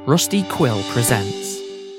Rusty Quill presents.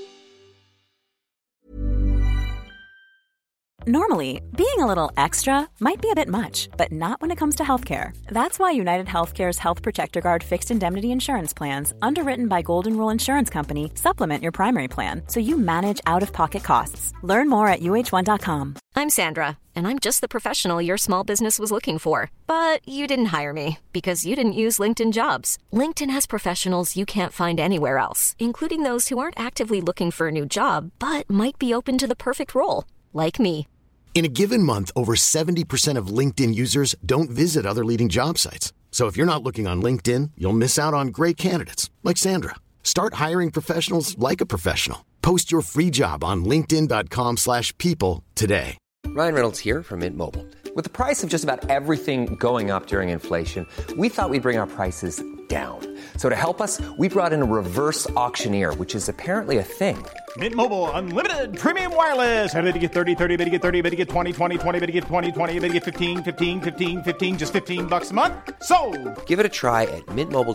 Normally, being a little extra might be a bit much, but not when it comes to healthcare. That's why United Healthcare's Health Protector Guard fixed indemnity insurance plans, underwritten by Golden Rule Insurance Company, supplement your primary plan so you manage out-of-pocket costs. Learn more at uh1.com. I'm Sandra, and I'm just the professional your small business was looking for. But you didn't hire me because you didn't use LinkedIn Jobs. LinkedIn has professionals you can't find anywhere else, including those who aren't actively looking for a new job, but might be open to the perfect role, like me. In a given month, over 70% of LinkedIn users don't visit other leading job sites. So if you're not looking on LinkedIn, you'll miss out on great candidates like Sandra. Start hiring professionals like a professional. Post your free job on linkedin.com/people today. Ryan Reynolds here from Mint Mobile. With the price of just about everything going up during inflation, we thought we'd bring our prices down. So to help us, we brought in a reverse auctioneer, which is apparently a thing. Mint Mobile Unlimited Premium Wireless. How to get 30, 30, bit to get 30, bit to get 20, 20, 20, bit to get 20, 20, bit to get 15, 15, 15, 15, just $15 a month? Sold! Give it a try at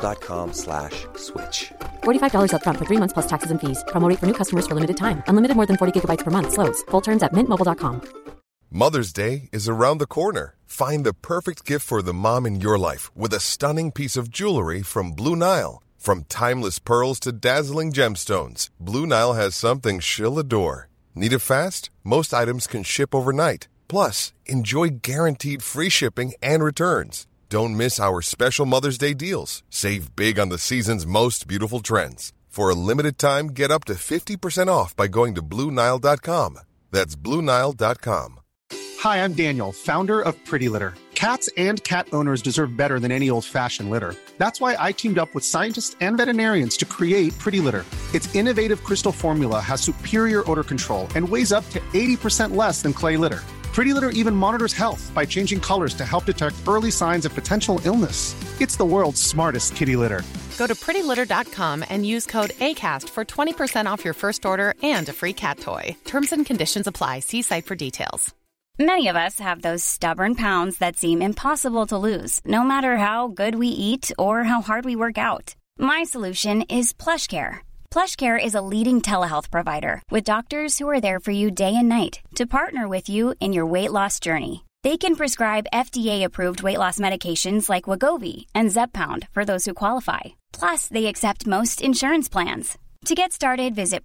mintmobile.com/switch. $45 up front for 3 months plus taxes and fees. Promo rate for new customers for limited time. Unlimited more than 40 gigabytes per month. Slows full terms at mintmobile.com. Mother's Day is around the corner. Find the perfect gift for the mom in your life with a stunning piece of jewelry from Blue Nile. From timeless pearls to dazzling gemstones, Blue Nile has something she'll adore. Need it fast? Most items can ship overnight. Plus, enjoy guaranteed free shipping and returns. Don't miss our special Mother's Day deals. Save big on the season's most beautiful trends. For a limited time, get up to 50% off by going to BlueNile.com. That's BlueNile.com. Hi, I'm Daniel, founder of Pretty Litter. Cats and cat owners deserve better than any old-fashioned litter. That's why I teamed up with scientists and veterinarians to create Pretty Litter. Its innovative crystal formula has superior odor control and weighs up to 80% less than clay litter. Pretty Litter even monitors health by changing colors to help detect early signs of potential illness. It's the world's smartest kitty litter. Go to prettylitter.com and use code ACAST for 20% off your first order and a free cat toy. Terms and conditions apply. See site for details. Many of us have those stubborn pounds that seem impossible to lose, no matter how good we eat or how hard we work out. My solution is PlushCare. PlushCare is a leading telehealth provider with doctors who are there for you day and night to partner with you in your weight loss journey. They can prescribe FDA-approved weight loss medications like Wegovy and Zepbound for those who qualify. Plus, they accept most insurance plans. To get started, visit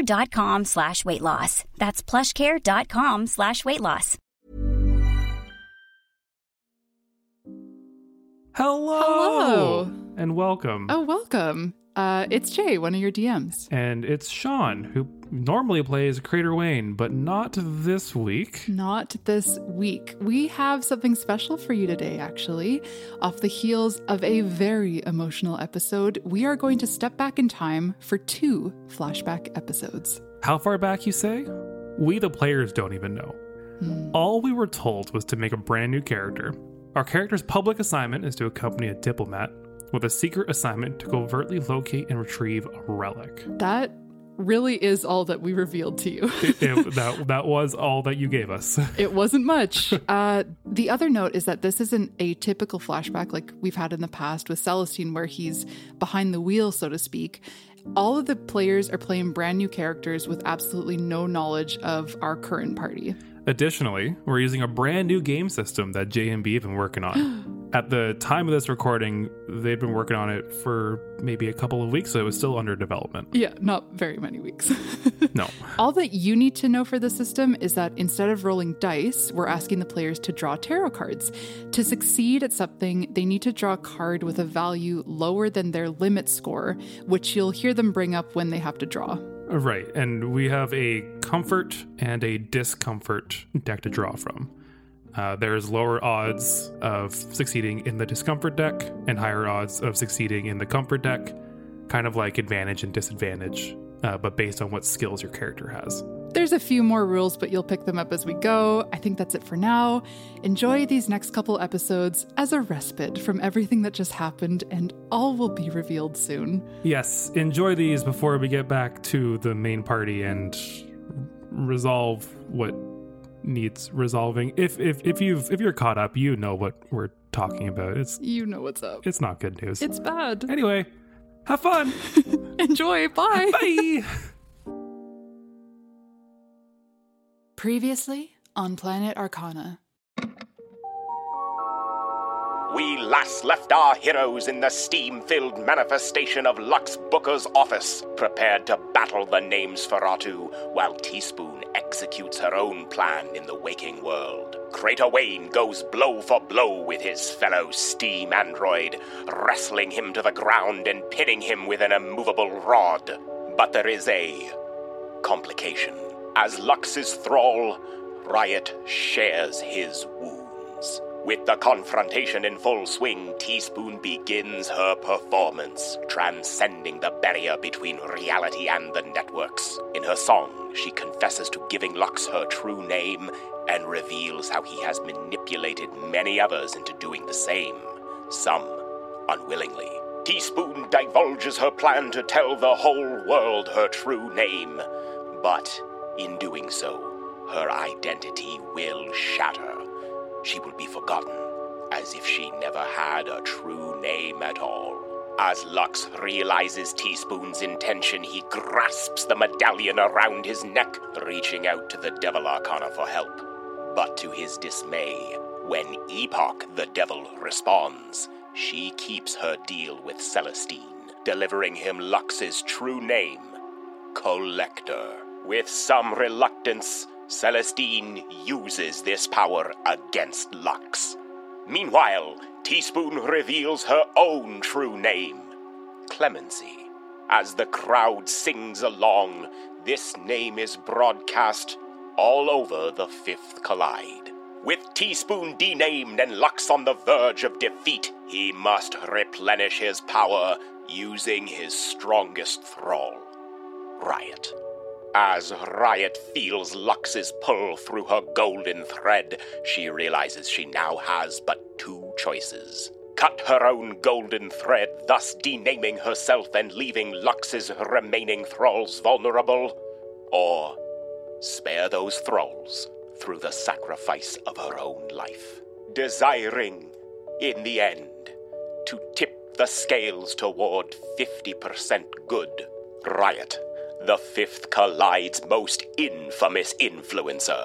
plushcare.com/weightloss. That's plushcare.com/weightloss. Hello! And welcome. Oh, welcome. It's Jay, one of your DMs. And it's Sean, who normally plays Crater Wayne, but not this week. Not this week. We have something special for you today, actually. Off the heels of a very emotional episode, we are going to step back in time for 2 flashback episodes. How far back, you say? We, the players, don't even know. All we were told was to make a brand new character. Our character's public assignment is to accompany a diplomat with a secret assignment to covertly locate and retrieve a relic. That really is all that we revealed to you. That was all that you gave us. It wasn't much. The other note is that this isn't a typical flashback like we've had in the past with Celestine, where he's behind the wheel, so to speak. All of the players are playing brand new characters with absolutely no knowledge of our current party. Additionally, we're using a brand new game system that J&B have been working on. At the time of this recording, they'd been working on it for maybe a couple of weeks, so it was still under development. Yeah, not very many weeks. No. All that you need to know for the system is that instead of rolling dice, we're asking the players to draw tarot cards. To succeed at something, they need to draw a card with a value lower than their limit score, which you'll hear them bring up when they have to draw. Right, and we have a comfort and a discomfort deck to draw from. There's lower odds of succeeding in the discomfort deck and higher odds of succeeding in the comfort deck, kind of like advantage and disadvantage, but based on what skills your character has. There's a few more rules, but you'll pick them up as we go. I think that's it for now. Enjoy these next couple episodes as a respite from everything that just happened, and all will be revealed soon. Yes, enjoy these before we get back to the main party and resolve what needs resolving. If you're caught up, you know what we're talking about. You know what's up. It's not good news. It's bad. Anyway, have fun. Enjoy. Bye. Bye. Previously on Planet Arcana. We last left our heroes in the steam-filled manifestation of Lux Booker's office, prepared to battle the Namesferatu, while Teaspoon executes her own plan in the waking world. Crater Wayne goes blow for blow with his fellow steam android, wrestling him to the ground and pinning him with an immovable rod. But there is a complication. As Lux's thrall, Riot shares his wounds. With the confrontation in full swing, Teaspoon begins her performance, transcending the barrier between reality and the networks. In her song, she confesses to giving Lux her true name and reveals how he has manipulated many others into doing the same, some unwillingly. Teaspoon divulges her plan to tell the whole world her true name, but in doing so, her identity will shatter. She will be forgotten, as if she never had a true name at all. As Lux realizes Teaspoon's intention, he grasps the medallion around his neck, reaching out to the Devil Arcana for help. But to his dismay, when Epoch the Devil responds, she keeps her deal with Celestine, delivering him Lux's true name, Collector. With some reluctance, Celestine uses this power against Lux. Meanwhile, Teaspoon reveals her own true name, Clemency. As the crowd sings along, this name is broadcast all over the Fifth Collide. With Teaspoon denamed and Lux on the verge of defeat, he must replenish his power using his strongest thrall, Riot. As Riot feels Lux's pull through her golden thread, she realizes she now has but two choices. Cut her own golden thread, thus denaming herself and leaving Lux's remaining thralls vulnerable, or spare those thralls through the sacrifice of her own life, desiring, in the end, to tip the scales toward 50% good. Riot, the Fifth Collide's most infamous influencer,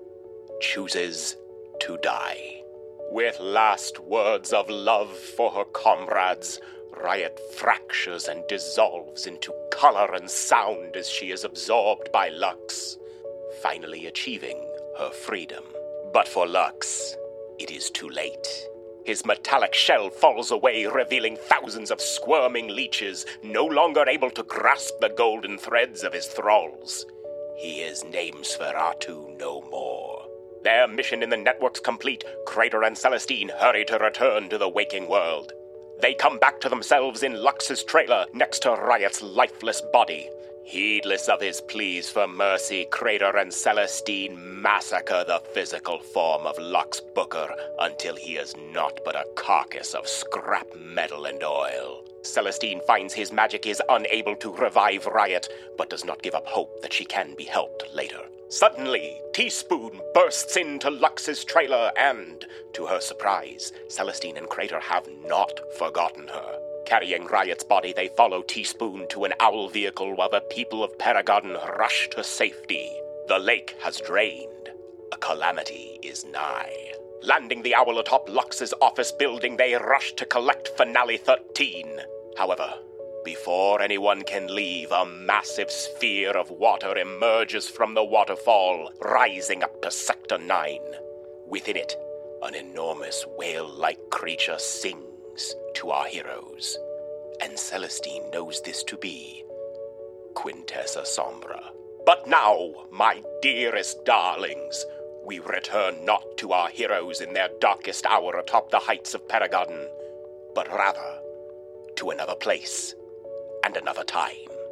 chooses to die. With last words of love for her comrades, Riot fractures and dissolves into color and sound as she is absorbed by Lux, finally achieving her freedom. But for Lux, it is too late. His metallic shell falls away, revealing thousands of squirming leeches, no longer able to grasp the golden threads of his thralls. He is Namesferatu no more. Their mission in the networks complete, Crater and Celestine hurry to return to the waking world. They come back to themselves in Lux's trailer next to Riot's lifeless body. Heedless of his pleas for mercy, Crater and Celestine massacre the physical form of Lux Booker until he is naught but a carcass of scrap metal and oil. Celestine finds his magic is unable to revive Riot, but does not give up hope that she can be helped later. Suddenly, Teaspoon bursts into Lux's trailer and, to her surprise, Celestine and Crater have not forgotten her. Carrying Riot's body, they follow Teaspoon to an owl vehicle while the people of Paragon rush to safety. The lake has drained. A calamity is nigh. Landing the owl atop Lux's office building, they rush to collect Finale 13. However, before anyone can leave, a massive sphere of water emerges from the waterfall, rising up to Sector 9. Within it, an enormous whale-like creature sings to our heroes, and Celestine knows this to be Quintessa Sombra. But now, my dearest darlings, we return not to our heroes in their darkest hour atop the heights of Paragon, but rather to another place and another time.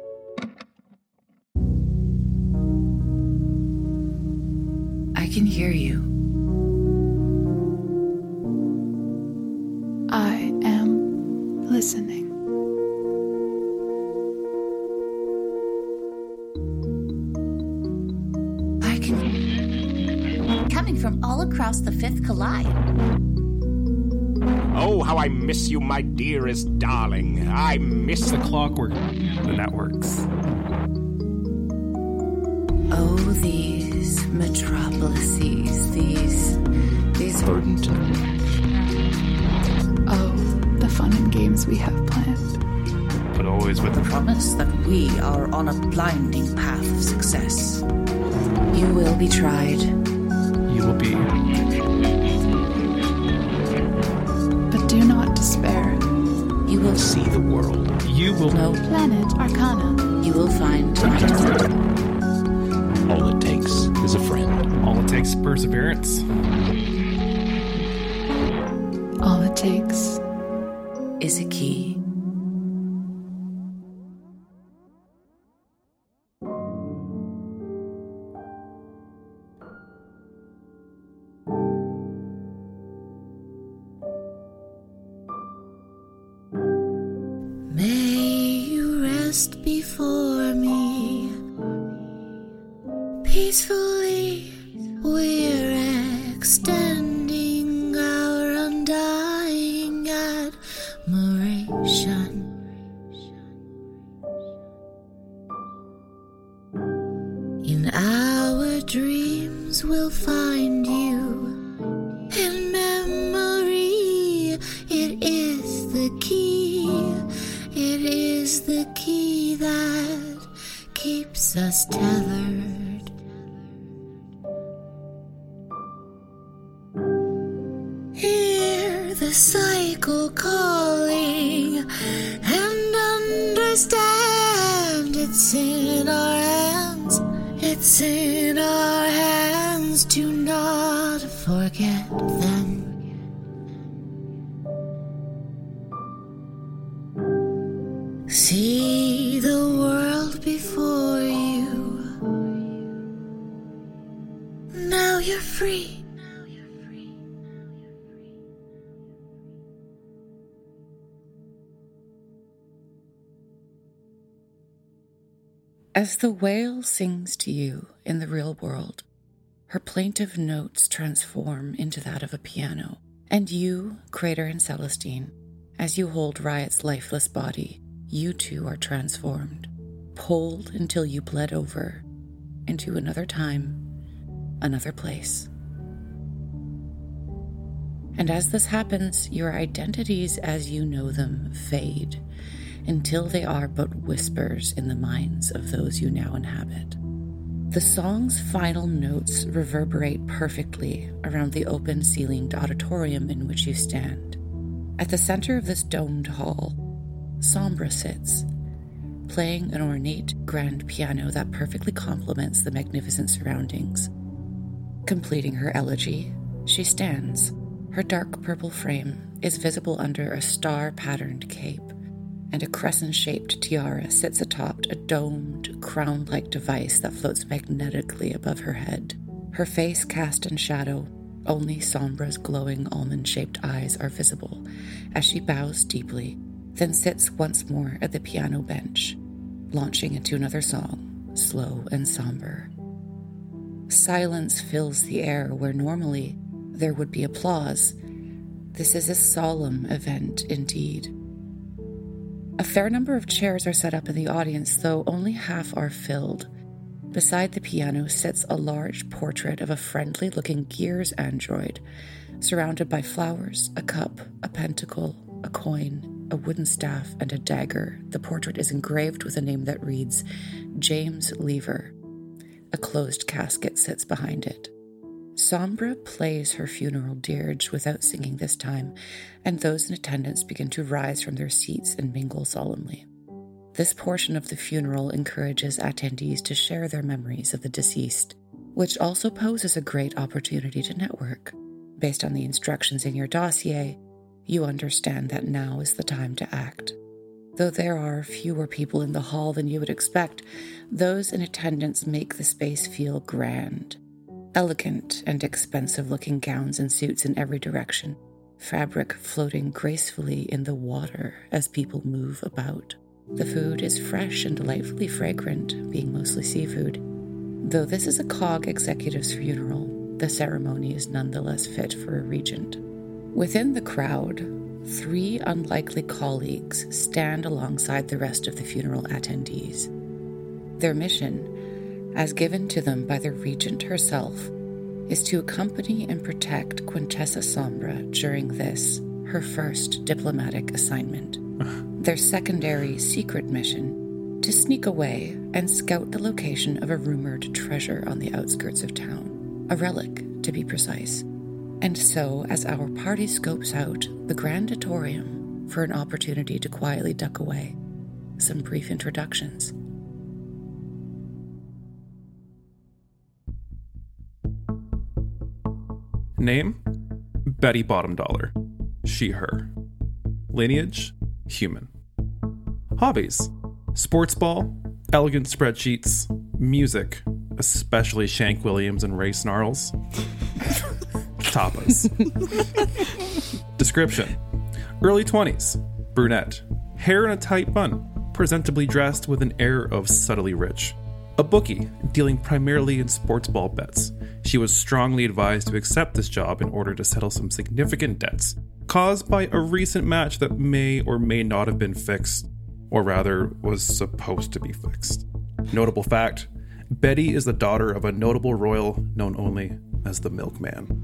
I can hear you. I am listening. I can... Coming from all across the Fifth Collide. Oh, how I miss you, my dearest darling. I miss the clockwork, the networks. Oh, these metropolises, these burdened. Oh, the fun and games we have planned. But always with the promise that we are on a blinding path of success. You will be tried. You will be. But do not despair. You will see the world. You will know Planet Arcana. You will find all it takes is a friend. All it takes is perseverance. All it takes is a key. Before me, peacefully we're extending our undying admiration. In our dreams we'll find you. In memory, it is the key. It is the key that keeps us tethered. Hear the cycle calling and understand it's in our hands. It's in our hands to not forget them. See the world before you. Now you're free. As the whale sings to you in the real world, her plaintive notes transform into that of a piano. And you, Crater and Celestine, as you hold Riot's lifeless body, you too are transformed, pulled until you bled over into another time, another place. And as this happens, your identities as you know them fade until they are but whispers in the minds of those you now inhabit. The song's final notes reverberate perfectly around the open-ceilinged auditorium in which you stand. At the center of this domed hall, Sombra sits, playing an ornate grand piano that perfectly complements the magnificent surroundings. Completing her elegy, she stands. Her dark purple frame is visible under a star-patterned cape, and a crescent-shaped tiara sits atop a domed, crown-like device that floats magnetically above her head. Her face cast in shadow, only Sombra's glowing almond-shaped eyes are visible as she bows deeply, then sits once more at the piano bench, launching into another song, slow and somber. Silence fills the air where normally there would be applause. This is a solemn event indeed. A fair number of chairs are set up in the audience, though only half are filled. Beside the piano sits a large portrait of a friendly-looking Gears android, surrounded by flowers, a cup, a pentacle, a coin, a wooden staff, and a dagger. The portrait is engraved with a name that reads James Lever. A closed casket sits behind it. Sombra plays her funeral dirge without singing this time, and those in attendance begin to rise from their seats and mingle solemnly. This portion of the funeral encourages attendees to share their memories of the deceased, which also poses a great opportunity to network. Based on the instructions in your dossier, you understand that now is the time to act. Though there are fewer people in the hall than you would expect, those in attendance make the space feel grand. Elegant and expensive-looking gowns and suits in every direction, fabric floating gracefully in the water as people move about. The food is fresh and delightfully fragrant, being mostly seafood. Though this is a COG executive's funeral, the ceremony is nonetheless fit for a regent. Within the crowd, 3 unlikely colleagues stand alongside the rest of the funeral attendees. Their mission, as given to them by the regent herself, is to accompany and protect Quintessa Sombra during this, her first diplomatic assignment. Their secondary secret mission, to sneak away and scout the location of a rumored treasure on the outskirts of town, a relic, to be precise. And so, as our party scopes out the Grandatorium for an opportunity to quietly duck away, some brief introductions. Name? Betty Bottom Dollar. She, her. Lineage? Human. Hobbies? Sports ball, elegant spreadsheets, music, especially Shank Williams and Ray Snarls. Tapas. Description: early 20s, brunette, hair in a tight bun, presentably dressed with an air of subtly rich. A bookie, dealing primarily in sports ball bets. She was strongly advised to accept this job in order to settle some significant debts caused by a recent match that may or may not have been fixed, or rather, was supposed to be fixed. Notable fact: Betty is the daughter of a notable royal known only as the Milkman.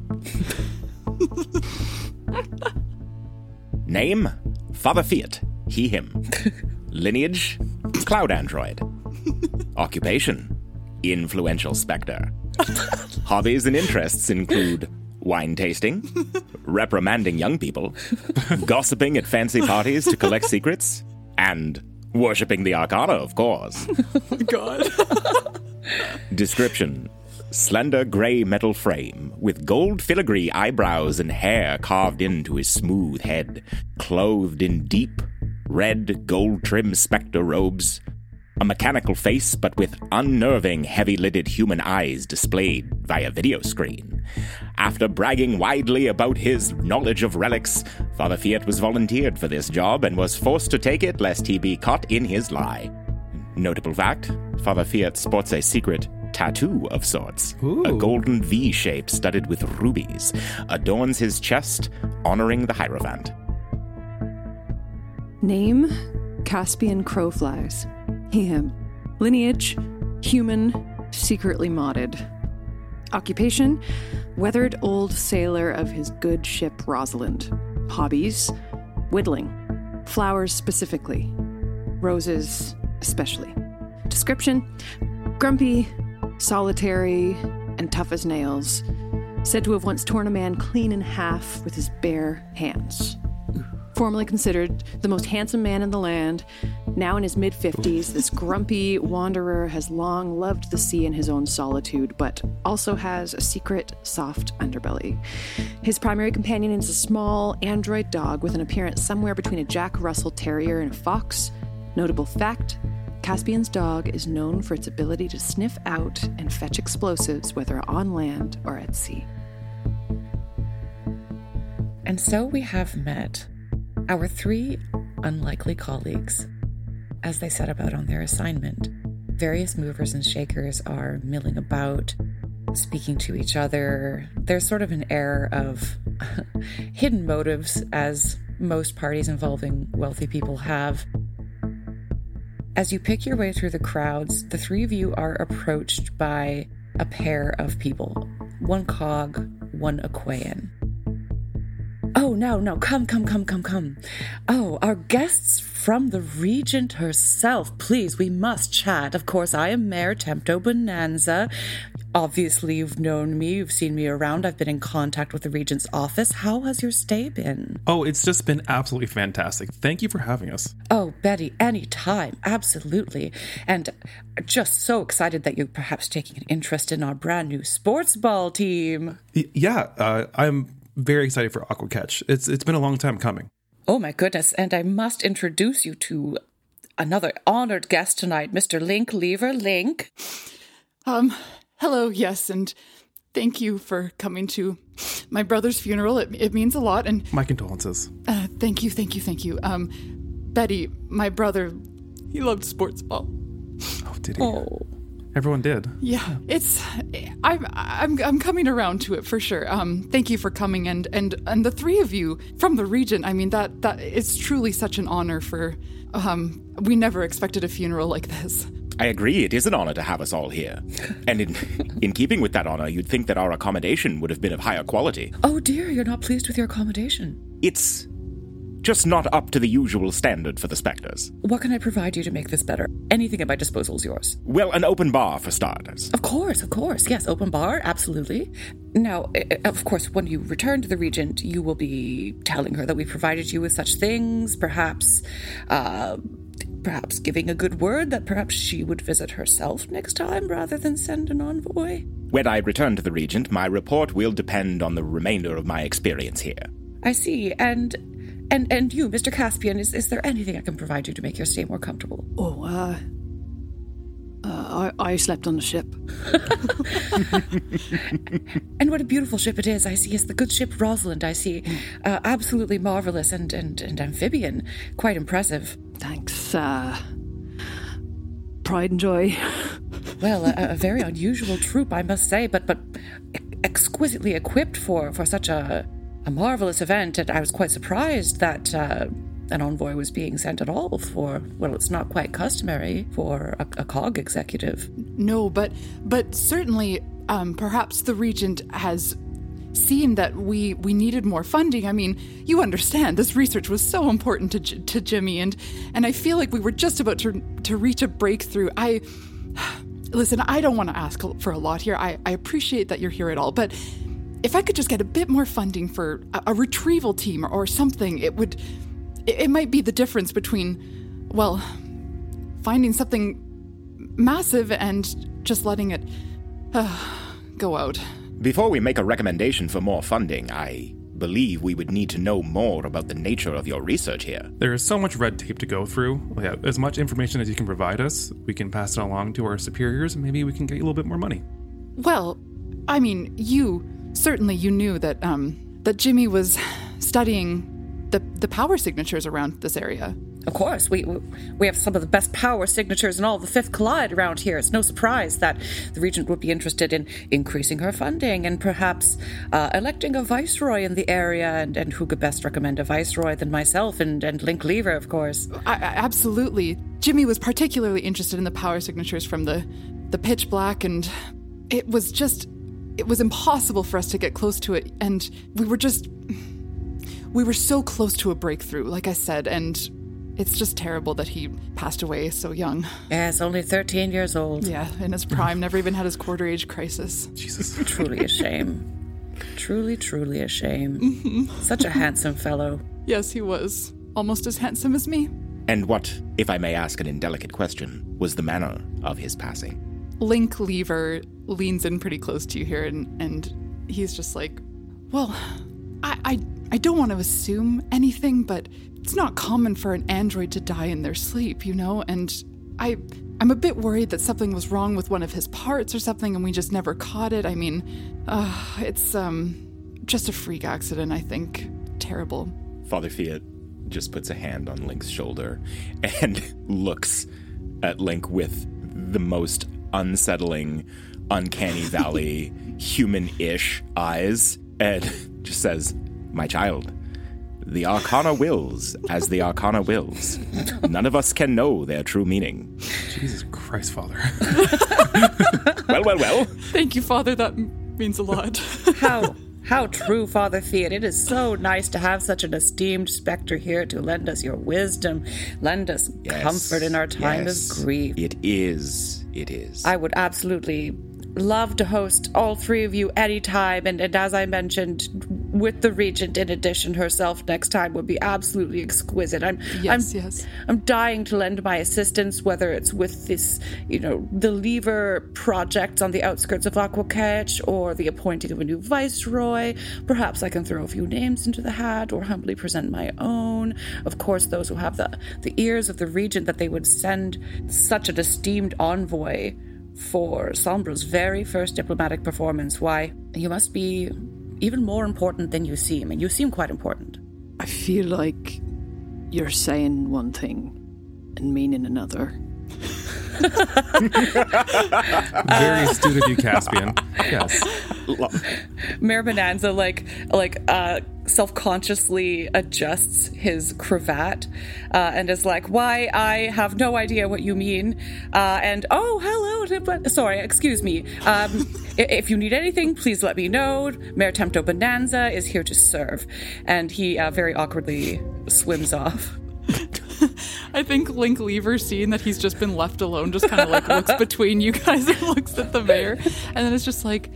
Name? Father Fiat. He, him. Lineage? Cloud android. Occupation? Influential spectre. Hobbies and interests include wine tasting, reprimanding young people, gossiping at fancy parties to collect secrets, and worshipping the Arcana, of course. Oh my god. Description: slender gray metal frame with gold filigree eyebrows and hair carved into his smooth head, clothed in deep red gold trim spectre robes. A mechanical face, but with unnerving, heavy-lidded human eyes displayed via video screen. After bragging widely about his knowledge of relics, Father Fiat was volunteered for this job and was forced to take it lest he be caught in his lie. Notable fact: Father Fiat sports a secret tattoo of sorts. Ooh. A golden V shape studded with rubies adorns his chest, honoring the Hierophant. Name? Caspian Crowflies. He, him. Lineage? Human, secretly modded. Occupation? Weathered old sailor of his good ship Rosalind. Hobbies? Whittling. Flowers specifically. Roses especially. Description? Grumpy, solitary, and tough as nails. Said to have once torn a man clean in half with his bare hands. Formerly considered the most handsome man in the land, now in his mid-50s, this grumpy wanderer has long loved the sea in his own solitude, but also has a secret, soft underbelly. His primary companion is a small android dog with an appearance somewhere between a Jack Russell Terrier and a fox. Notable fact: Caspian's dog is known for its ability to sniff out and fetch explosives, whether on land or at sea. And so we have met our 3 unlikely colleagues as they set about on their assignment. Various movers and shakers are milling about, speaking to each other. There's sort of an air of hidden motives, as most parties involving wealthy people have. As you pick your way through the crowds, the 3 of you are approached by a pair of people. 1 cog, 1 Aquayan. Oh, no, come. Oh, our guests from the Regent herself. Please, we must chat. Of course, I am Mayor Tempto Bonanza. Obviously, you've known me. You've seen me around. I've been in contact with the Regent's office. How has your stay been? Oh, it's just been absolutely fantastic. Thank you for having us. Oh, Betty, anytime. Absolutely. And just so excited that you're perhaps taking an interest in our brand new sports ball team. Yeah, I'm very excited for Aqua Catch. It's been a long time coming. Oh my goodness, and I must introduce you to another honored guest tonight, Mr. Link Lever. Link. Hello, yes, and thank you for coming to my brother's funeral. It means a lot, and my condolences. Thank you. Betty, my brother, he loved sports ball. Oh, did he? Oh. Everyone did. Yeah, I'm coming around to it for sure. Thank you for coming and the three of you from the region. I mean, that it's truly such an honor for. We never expected a funeral like this. I agree, it is an honor to have us all here. And in keeping with that honor, you'd think that our accommodation would have been of higher quality. Oh dear, you're not pleased with your accommodation? It's just not up to the usual standard for the Spectres. What can I provide you to make this better? Anything at my disposal is yours. Well, an open bar for starters. Of course. Yes, open bar, absolutely. Now, of course, when you return to the Regent, you will be telling her that we provided you with such things, perhaps giving a good word that perhaps she would visit herself next time rather than send an envoy. When I return to the Regent, my report will depend on the remainder of my experience here. I see, and you, Mr. Caspian, is there anything I can provide you to make your stay more comfortable? Oh, I slept on the ship. And what a beautiful ship it is. I see it's the good ship Rosalind. I see absolutely marvelous and amphibian. Quite impressive. Thanks. Pride and joy. Well, a very unusual troop, I must say, but exquisitely equipped for such a marvelous event. And I was quite surprised that an envoy was being sent at all for, well, it's not quite customary for a COG executive. No, but certainly perhaps the Regent has seen that we needed more funding. I mean, you understand, this research was so important to Jimmy, and I feel like we were just about to reach a breakthrough. Listen, I don't want to ask for a lot here. I appreciate that you're here at all, but if I could just get a bit more funding for a retrieval team or something, it might be the difference between, well, finding something massive and just letting it go out. Before we make a recommendation for more funding, I believe we would need to know more about the nature of your research here. There is so much red tape to go through. Yeah, as much information as you can provide us, we can pass it along to our superiors, and maybe we can get you a little bit more money. Well, I mean, you knew that that Jimmy was studying the power signatures around this area. Of course, we have some of the best power signatures in all of the Fifth Collide around here. It's no surprise that the Regent would be interested in increasing her funding and perhaps electing a viceroy in the area. And who could best recommend a viceroy than myself and Link Lever, of course. Absolutely. Jimmy was particularly interested in the power signatures from the Pitch Black, and it was impossible for us to get close to it. And we were so close to a breakthrough, like I said, and it's just terrible that he passed away so young. Yes, only 13 years old. Yeah, in his prime, never even had his quarter-age crisis. Jesus. Truly a shame. Truly, truly a shame. Mm-hmm. Such a handsome fellow. Yes, he was. Almost as handsome as me. And what, if I may ask an indelicate question, was the manner of his passing? Link Lever leans in pretty close to you here, and he's just like, well, I don't want to assume anything, but it's not common for an android to die in their sleep, you know? And I'm a bit worried that something was wrong with one of his parts or something, and we just never caught it. I mean, it's just a freak accident, I think. Terrible. Father Fiat just puts a hand on Link's shoulder and looks at Link with the most unsettling, uncanny valley, human-ish eyes, and just says, "My child, the Arcana wills as the Arcana wills. None of us can know their true meaning." Jesus Christ, Father. Well. Thank you, Father. That means a lot. How true, Father Fiat. It is so nice to have such an esteemed spectre here to lend us your wisdom, lend us comfort in our time of grief. It is. I would absolutely love to host all three of you anytime, and as I mentioned, with the Regent in addition herself next time would be absolutely exquisite. I'm dying to lend my assistance, whether it's with this, the Lever projects on the outskirts of Aquaketch or the appointing of a new viceroy. Perhaps I can throw a few names into the hat or humbly present my own. Of course, those who have the ears of the Regent that they would send such an esteemed envoy for Sombra's very first diplomatic performance. Why, you must be even more important than you seem, and you seem quite important. I feel like you're saying one thing and meaning another. Very astute of you, Caspian. Yes. Mayor Bonanza self-consciously adjusts his cravat and is like, why, I have no idea what you mean. And, oh, hello. Sorry, excuse me. If you need anything, please let me know. Mayor Tempto Bonanza is here to serve. And he very awkwardly swims off. I think Link Lever, seeing that he's just been left alone, just kind of like looks between you guys and looks at the mayor. And then it's just like,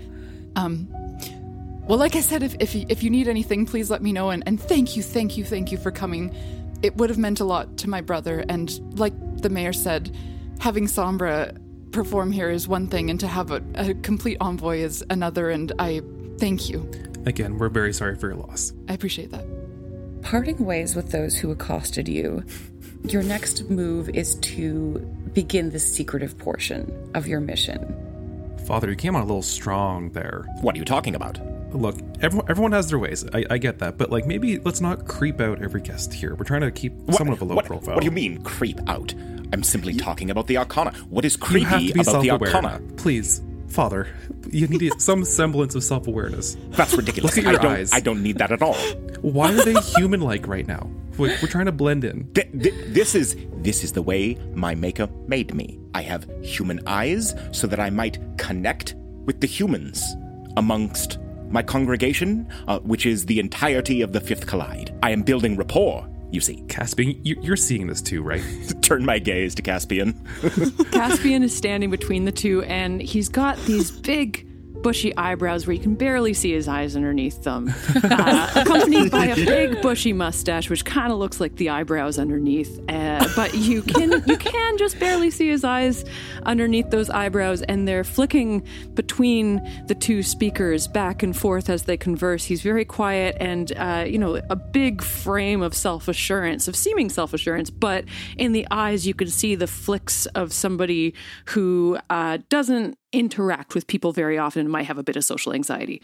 well, like I said, if you need anything, please let me know. And thank you for coming. It would have meant a lot to my brother. And like the mayor said, having Sombra perform here is one thing, and to have a complete envoy is another. And I thank you. Again, we're very sorry for your loss. I appreciate that. Parting ways with those who accosted you, your next move is to begin the secretive portion of your mission. Father, you came on a little strong there. What are you talking about? Look, everyone has their ways. I get that. But, like, maybe let's not creep out every guest here. We're trying to keep somewhat of a low profile. What do you mean, creep out? I'm simply talking about the Arcana. What is creepy about the Arcana? Please, Father, you need some semblance of self-awareness. That's ridiculous. Look at your eyes. I don't need that at all. Why are they human-like right now? We're trying to blend in. This is the way my maker made me. I have human eyes so that I might connect with the humans amongst my congregation, which is the entirety of the Fifth Collide. I am building rapport, you see. Caspian, you're seeing this too, right? Turn my gaze to Caspian. Caspian is standing between the two, and he's got these big, bushy eyebrows where you can barely see his eyes underneath them, accompanied by a big, bushy mustache, which kind of looks like the eyebrows underneath. But you can just barely see his eyes underneath those eyebrows, and they're flicking between the two speakers back and forth as they converse. He's very quiet and, a big frame of self-assurance, of seeming self-assurance, but in the eyes you can see the flicks of somebody who doesn't interact with people very often and might have a bit of social anxiety.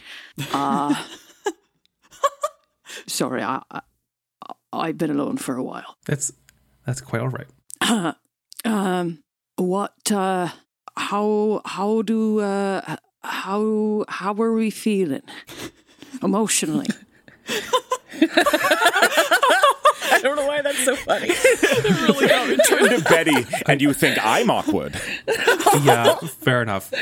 Sorry, I've been alone for a while. That's quite all right. How are we feeling emotionally? I don't know why that's so funny. Really turn to Betty and you think I'm awkward. Yeah, fair enough.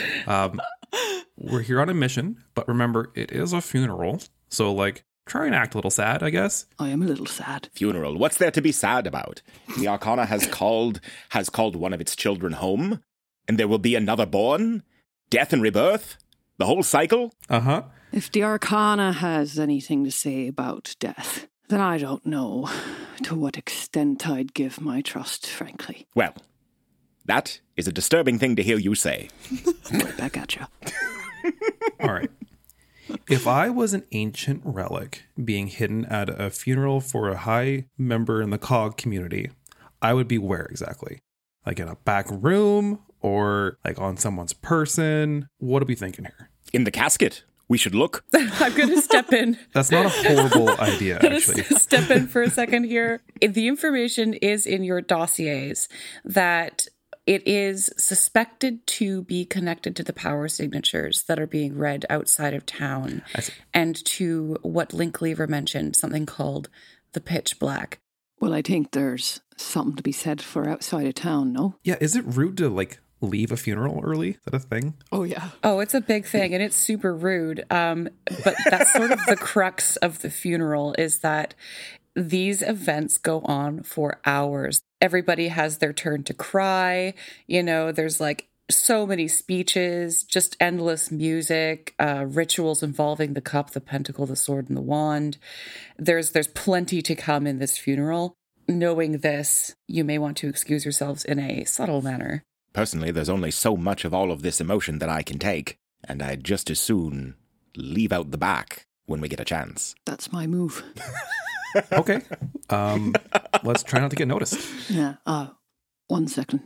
We're here on a mission, but remember, it is a funeral. So, try and act a little sad, I guess. I am a little sad. Funeral. What's there to be sad about? The Arcana has called one of its children home, and there will be another born, death and rebirth, the whole cycle. Uh-huh. If the Arcana has anything to say about death, then I don't know to what extent I'd give my trust, frankly. Well, that is a disturbing thing to hear you say. Right back at you. All right. If I was an ancient relic being hidden at a funeral for a high member in the COG community, I would be where exactly? Like in a back room or on someone's person? What are we thinking here? In the casket. We should look. I'm going to step in. That's not a horrible idea, actually. Step in for a second here. The information is in your dossiers that it is suspected to be connected to the power signatures that are being read outside of town and to what Link Lever mentioned, something called the Pitch Black. Well, I think there's something to be said for outside of town, no? Yeah, is it rude to, leave a funeral early? Is that a thing? Oh, yeah. Oh, it's a big thing, and it's super rude. But that's sort of the crux of the funeral, is that these events go on for hours. Everybody has their turn to cry. There's so many speeches, just endless music, rituals involving the cup, the pentacle, the sword, and the wand. There's plenty to come in this funeral. Knowing this, you may want to excuse yourselves in a subtle manner. Personally, there's only so much of all of this emotion that I can take, and I'd just as soon leave out the back when we get a chance. That's my move. Okay. Let's try not to get noticed. Yeah. 1 second.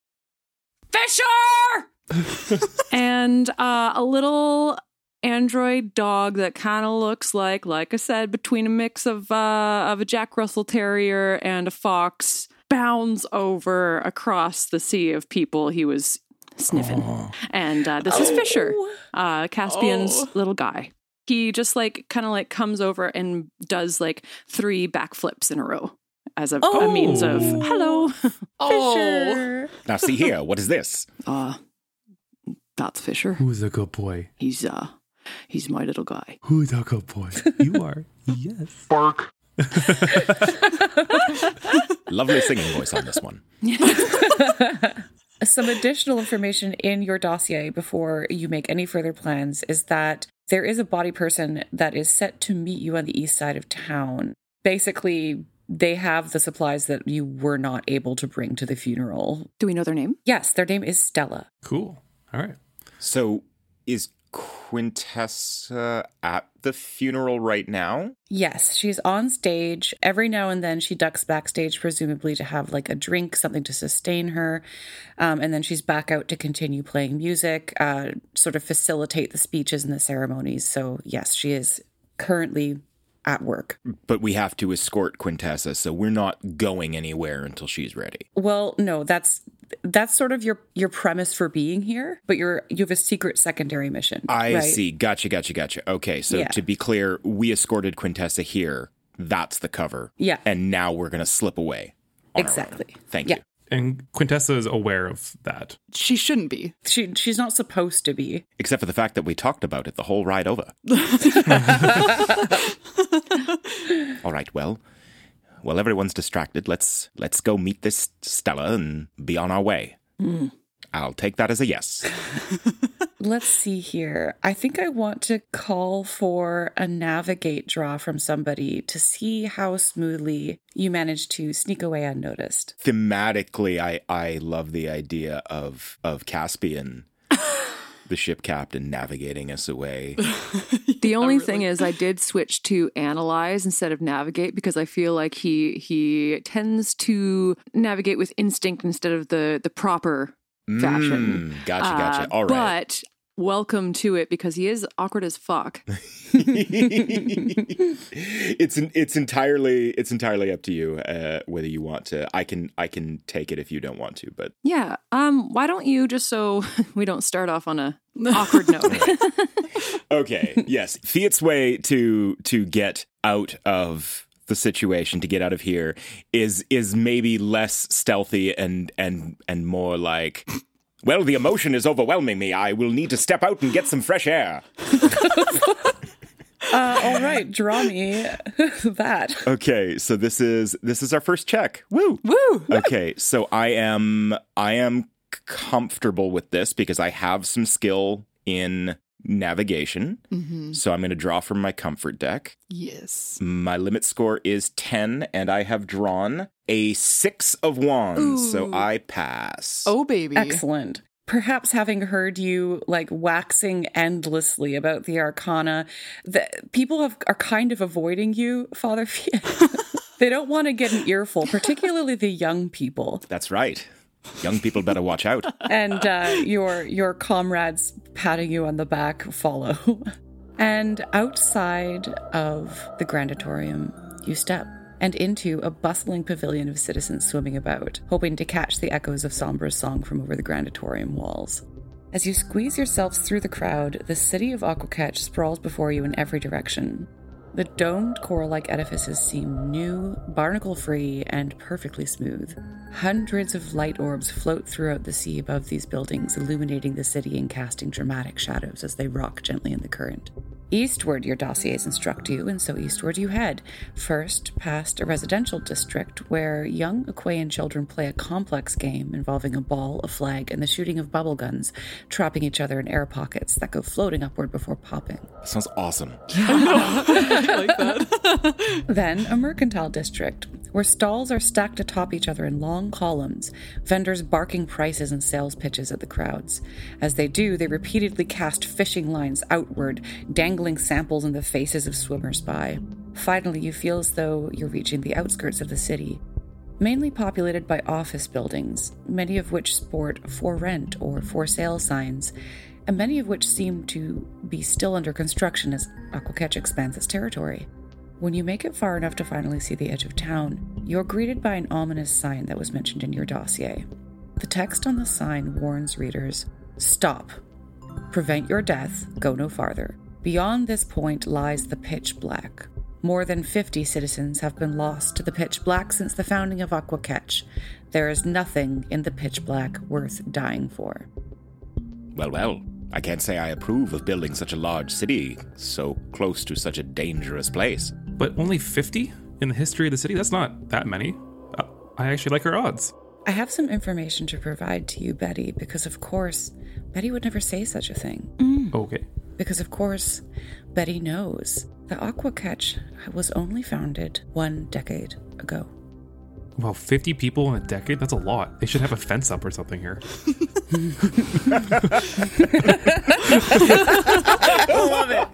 Fisher! And a little android dog that kind of looks like I said, between a mix of a Jack Russell Terrier and a fox, bounds over across the sea of people he was sniffing. And this is Fisher, Caspian's little guy. He just kind of comes over and does 3 backflips in a row as a means of hello, Fisher. Now see here, what is this? That's Fisher. Who's a good boy? He's my little guy. Who's a good boy? You are. Yes. Bark. Lovely singing voice on this one. Some additional information in your dossier before you make any further plans is that there is a body person that is set to meet you on the east side of town. Basically, they have the supplies that you were not able to bring to the funeral. Do we know their name? Yes, their name is Stella. Cool. All right. So is Quintessa at the funeral right now? Yes, she's on stage. Every now and then she ducks backstage, presumably to have a drink, something to sustain her. And then she's back out to continue playing music, sort of facilitate the speeches and the ceremonies. So yes, she is currently at work. But we have to escort Quintessa, so we're not going anywhere until she's ready. Well, no, that's sort of your premise for being here, but you have a secret secondary mission. I see. Gotcha. Okay, so to be clear, we escorted Quintessa here. That's the cover. Yeah. And now we're going to slip away. Exactly. Thank you. And Quintessa is aware of that. She shouldn't be. She's not supposed to be. Except for the fact that we talked about it the whole ride over. All right, well, everyone's distracted. Let's go meet this Stella and be on our way. I'll take that as a yes. Let's see here. I think I want to call for a navigate draw from somebody to see how smoothly you manage to sneak away unnoticed. Thematically, I love the idea of Caspian, the ship captain, navigating us away. The only thing is I did switch to analyze instead of navigate because I feel like he tends to navigate with instinct instead of the proper fashion. Gotcha. All right. But welcome to it because he is awkward as fuck. It's entirely up to you whether you want to. I can take it if you don't want to, but yeah. Why don't you, just so we don't start off on a awkward note? Okay. Yes. Fiat's way to get out of the situation, to get out of here, is maybe less stealthy and more like, well, the emotion is overwhelming me. I will need to step out and get some fresh air. All right, draw me that. Okay, so this is our first check. Woo! Okay, so I am comfortable with this because I have some skill in navigation. Mm-hmm. So I'm going to draw from my comfort deck. Yes. My limit score is 10, and I have drawn a 6 of wands, so I pass. Oh, baby. Excellent. Perhaps having heard you waxing endlessly about the Arcana, people are kind of avoiding you, Father Fiat. They don't want to get an earful, particularly the young people. That's right. Young people better watch out. And your comrades patting you on the back follow. And outside of the Grandatorium, you step and into a bustling pavilion of citizens swimming about, hoping to catch the echoes of Sombra's song from over the Grandatorium walls. As you squeeze yourselves through the crowd, the city of Aquaketch sprawls before you in every direction. The domed coral-like edifices seem new, barnacle-free, and perfectly smooth. Hundreds of light orbs float throughout the sea above these buildings, illuminating the city and casting dramatic shadows as they rock gently in the current. Eastward, your dossiers instruct you, and so eastward you head. First, past a residential district where young Aquayan children play a complex game involving a ball, a flag, and the shooting of bubble guns, trapping each other in air pockets that go floating upward before popping. Sounds awesome. I like that. Then, a mercantile district where stalls are stacked atop each other in long columns, vendors barking prices and sales pitches at the crowds. As they do, they repeatedly cast fishing lines outward, dangling samples in the faces of swimmers by. Finally, you feel as though you're reaching the outskirts of the city, mainly populated by office buildings, many of which sport for rent or for sale signs, and many of which seem to be still under construction as Aquaketch expands its territory. When you make it far enough to finally see the edge of town, you're greeted by an ominous sign that was mentioned in your dossier. The text on the sign warns readers, "Stop. Prevent your death. Go no farther. Beyond this point lies the pitch black. More than 50 citizens have been lost to the pitch black since the founding of Aqua Ketch. There is nothing in the pitch black worth dying for." Well, I can't say I approve of building such a large city so close to such a dangerous place. But only 50 in the history of the city? That's not that many. I actually like our odds. I have some information to provide to you, Betty, because of course, Betty would never say such a thing. Okay. Because of course, Betty knows that Aqua Ketch was only founded 1 decade ago. Well, 50 people in a decade? That's a lot. They should have a fence up or something here. Love it.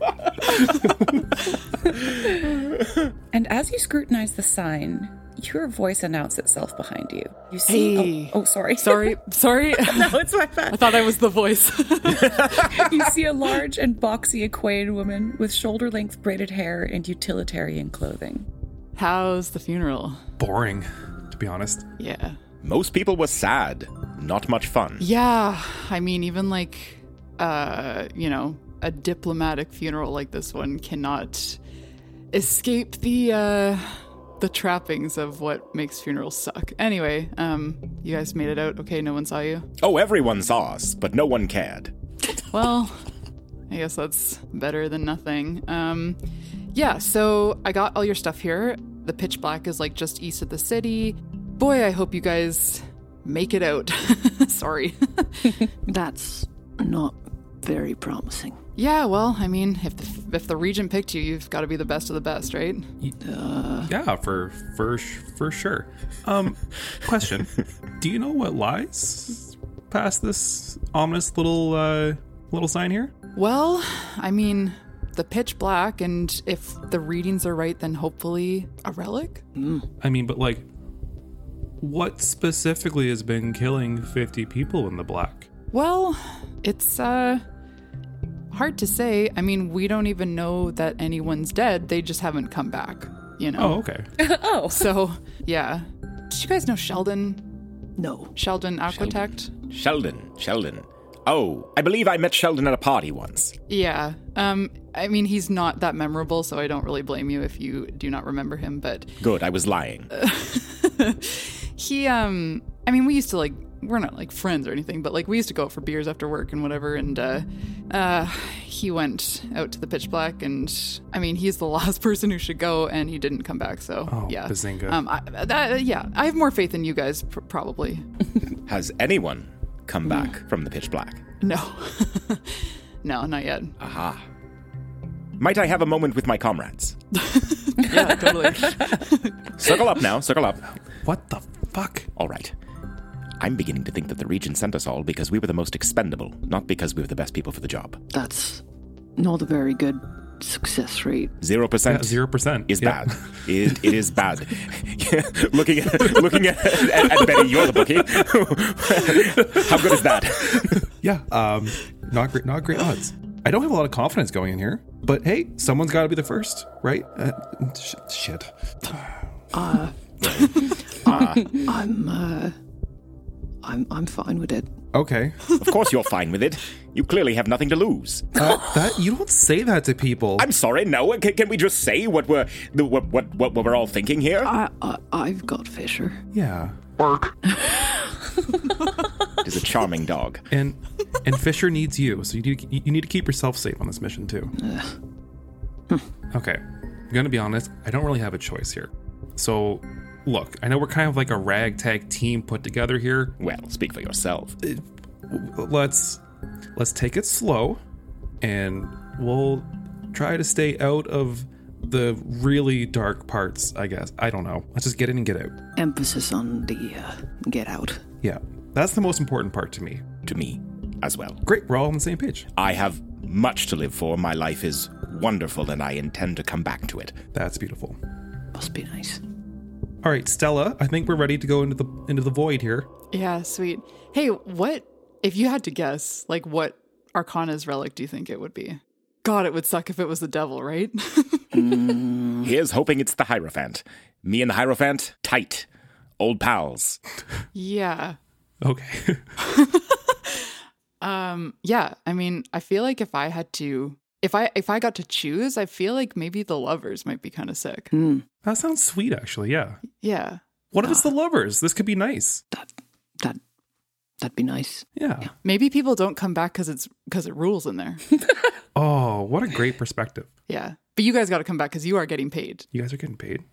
And as you scrutinize the sign, your voice announced itself behind you. You see... Hey. Oh, sorry. Sorry. No, it's my bad. I thought I was the voice. You see a large and boxy Aquayan woman with shoulder-length braided hair and utilitarian clothing. How's the funeral? Boring, to be honest. Yeah. Most people were sad. Not much fun. Yeah. I mean, even like, a diplomatic funeral like this one cannot escape the trappings of what makes funerals suck. Anyway, you guys made it out okay? No one saw you? Oh, everyone saw us, but no one cared. Well, I guess that's better than nothing. Yeah, so I got all your stuff here. The pitch black is like just east of the city. Boy, I hope you guys make it out. Sorry. That's not very promising. Yeah, well, I mean, if the Regent picked you, you've got to be the best of the best, right? Yeah, for sure. Question: do you know what lies past this ominous little sign here? Well, I mean, the pitch black, and if the readings are right, then hopefully a relic. I mean, but like, what specifically has been killing 50 people in the black? Well, it's hard to say. I mean, we don't even know that anyone's dead. They just haven't come back, you know? Oh, okay. Oh. So, yeah. Did you guys know Sheldon? No. Sheldon Aquatect? Sheldon. Oh, I believe I met Sheldon at a party once. Yeah. I mean, he's not that memorable, so I don't really blame you if you do not remember him, but... Good, I was lying. He, I mean, we used to, like, we're not, like, friends or anything, but, like, we used to go out for beers after work and whatever, and, he went out to the pitch black, and, I mean, he's the last person who should go, and he didn't come back, so, yeah. Bazinga. I have more faith in you guys, probably. Has anyone come back from the pitch black? No. No, not yet. Aha. Might I have a moment with my comrades? Yeah, totally. Circle up now, circle up. What the fuck? All right. I'm beginning to think that the Regent sent us all because we were the most expendable, not because we were the best people for the job. That's not a very good success rate. 0%. Yeah, 0% is bad. It is bad. looking at Betty, you're the bookie. How good is that? Yeah, not great odds. I don't have a lot of confidence going in here, but hey, someone's got to be the first, right? Shit. I'm fine with it. Okay. Of course you're fine with it. You clearly have nothing to lose. That you don't say that to people. I'm sorry. No. Can we just say what we're all thinking here? I've got Fisher. Yeah. Bark. He's a charming dog. And Fisher needs you, so you need to keep yourself safe on this mission too. Okay. I'm gonna be honest. I don't really have a choice here. So. Look, I know we're kind of like a ragtag team put together here. Well, speak for yourself. Let's take it slow, and we'll try to stay out of the really dark parts, I guess. I don't know. Let's just get in and get out. Emphasis on the get out. Yeah, that's the most important part to me. To me as well. Great, we're all on the same page. I have much to live for. My life is wonderful, and I intend to come back to it. That's beautiful. Must be nice. All right, Stella, I think we're ready to go into the void here. Yeah, sweet. Hey, what, if you had to guess, like what Arcana's relic do you think it would be? God, it would suck if it was the devil, right? Here's hoping it's the Hierophant. Me and the Hierophant, tight. Old pals. Yeah. Okay. Yeah, I mean, I feel like if I had to, if I got to choose, I feel like maybe the lovers might be kind of sick. That sounds sweet, actually. Yeah. Yeah. What if it's the lovers? This could be nice. That'd be nice. Yeah. Maybe people don't come back because it rules in there. Oh, what a great perspective. Yeah. But you guys got to come back because you are getting paid. You guys are getting paid.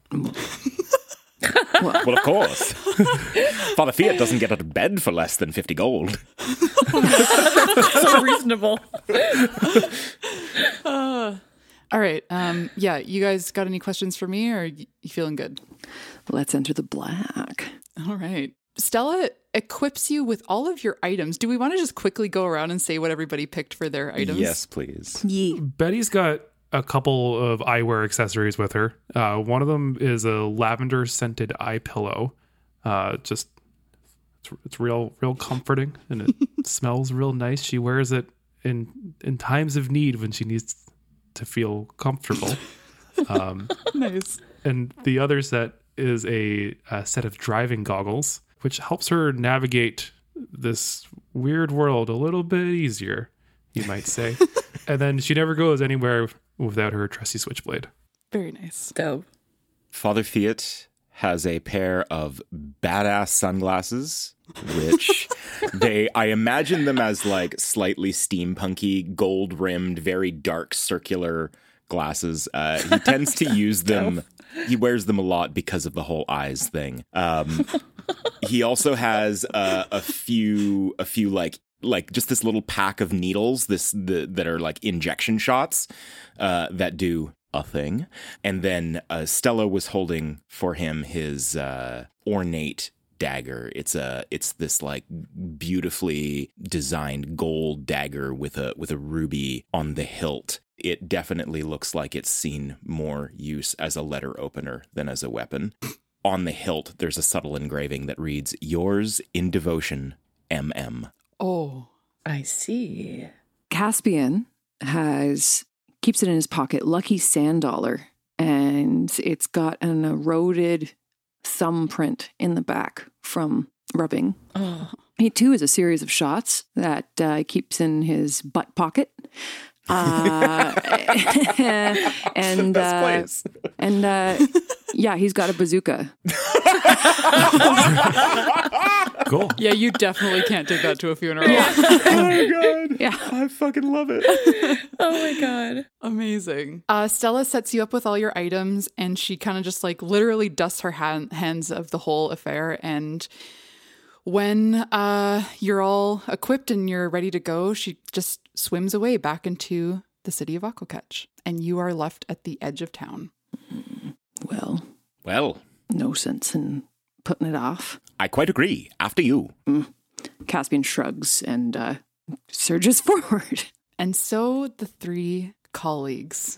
Well, of course. Father Fiat doesn't get out of bed for less than 50 gold. So reasonable. All right. Yeah, you guys got any questions for me, or you feeling good? Let's enter the black. All right. Stella equips you with all of your items. Do we want to just quickly go around and say what everybody picked for their items? Yes, please. Yeah. Betty's got a couple of eyewear accessories with her. One of them is a lavender scented eye pillow. It's real comforting, and it smells real nice. She wears it in times of need when she needs to feel comfortable. Nice. And the other set is a set of driving goggles, which helps her navigate this weird world a little bit easier, you might say. And then she never goes anywhere without her trusty switchblade. Very nice. Dope. Father Fiat has a pair of badass sunglasses, which I imagine them as like slightly steampunky, gold-rimmed, very dark circular glasses. He tends to use them. He wears them a lot because of the whole eyes thing. He also has a few like just this little pack of needles that are like injection shots that do a thing. And then Stella was holding for him his ornate dagger. It's this like beautifully designed gold dagger with a ruby on the hilt. It definitely looks like it's seen more use as a letter opener than as a weapon. On the hilt, there's a subtle engraving that reads, "Yours in devotion, MM." Oh, I see. Caspian keeps it in his pocket, lucky sand dollar, and it's got an eroded thumbprint in the back from rubbing. Oh. He too is a series of shots that he keeps in his butt pocket. And yeah, he's got a bazooka. Cool. Yeah, you definitely can't take that to a funeral. Yeah. Oh my god. Yeah. I fucking love it. Oh my god. Amazing. Stella sets you up with all your items, and she kind of just like literally dusts her hands of the whole affair. And when you're all equipped and you're ready to go, she just swims away back into the city of Aquaketch, and you are left at the edge of town. Well, no sense in putting it off. I quite agree. After you. Caspian shrugs and surges forward. And so the three colleagues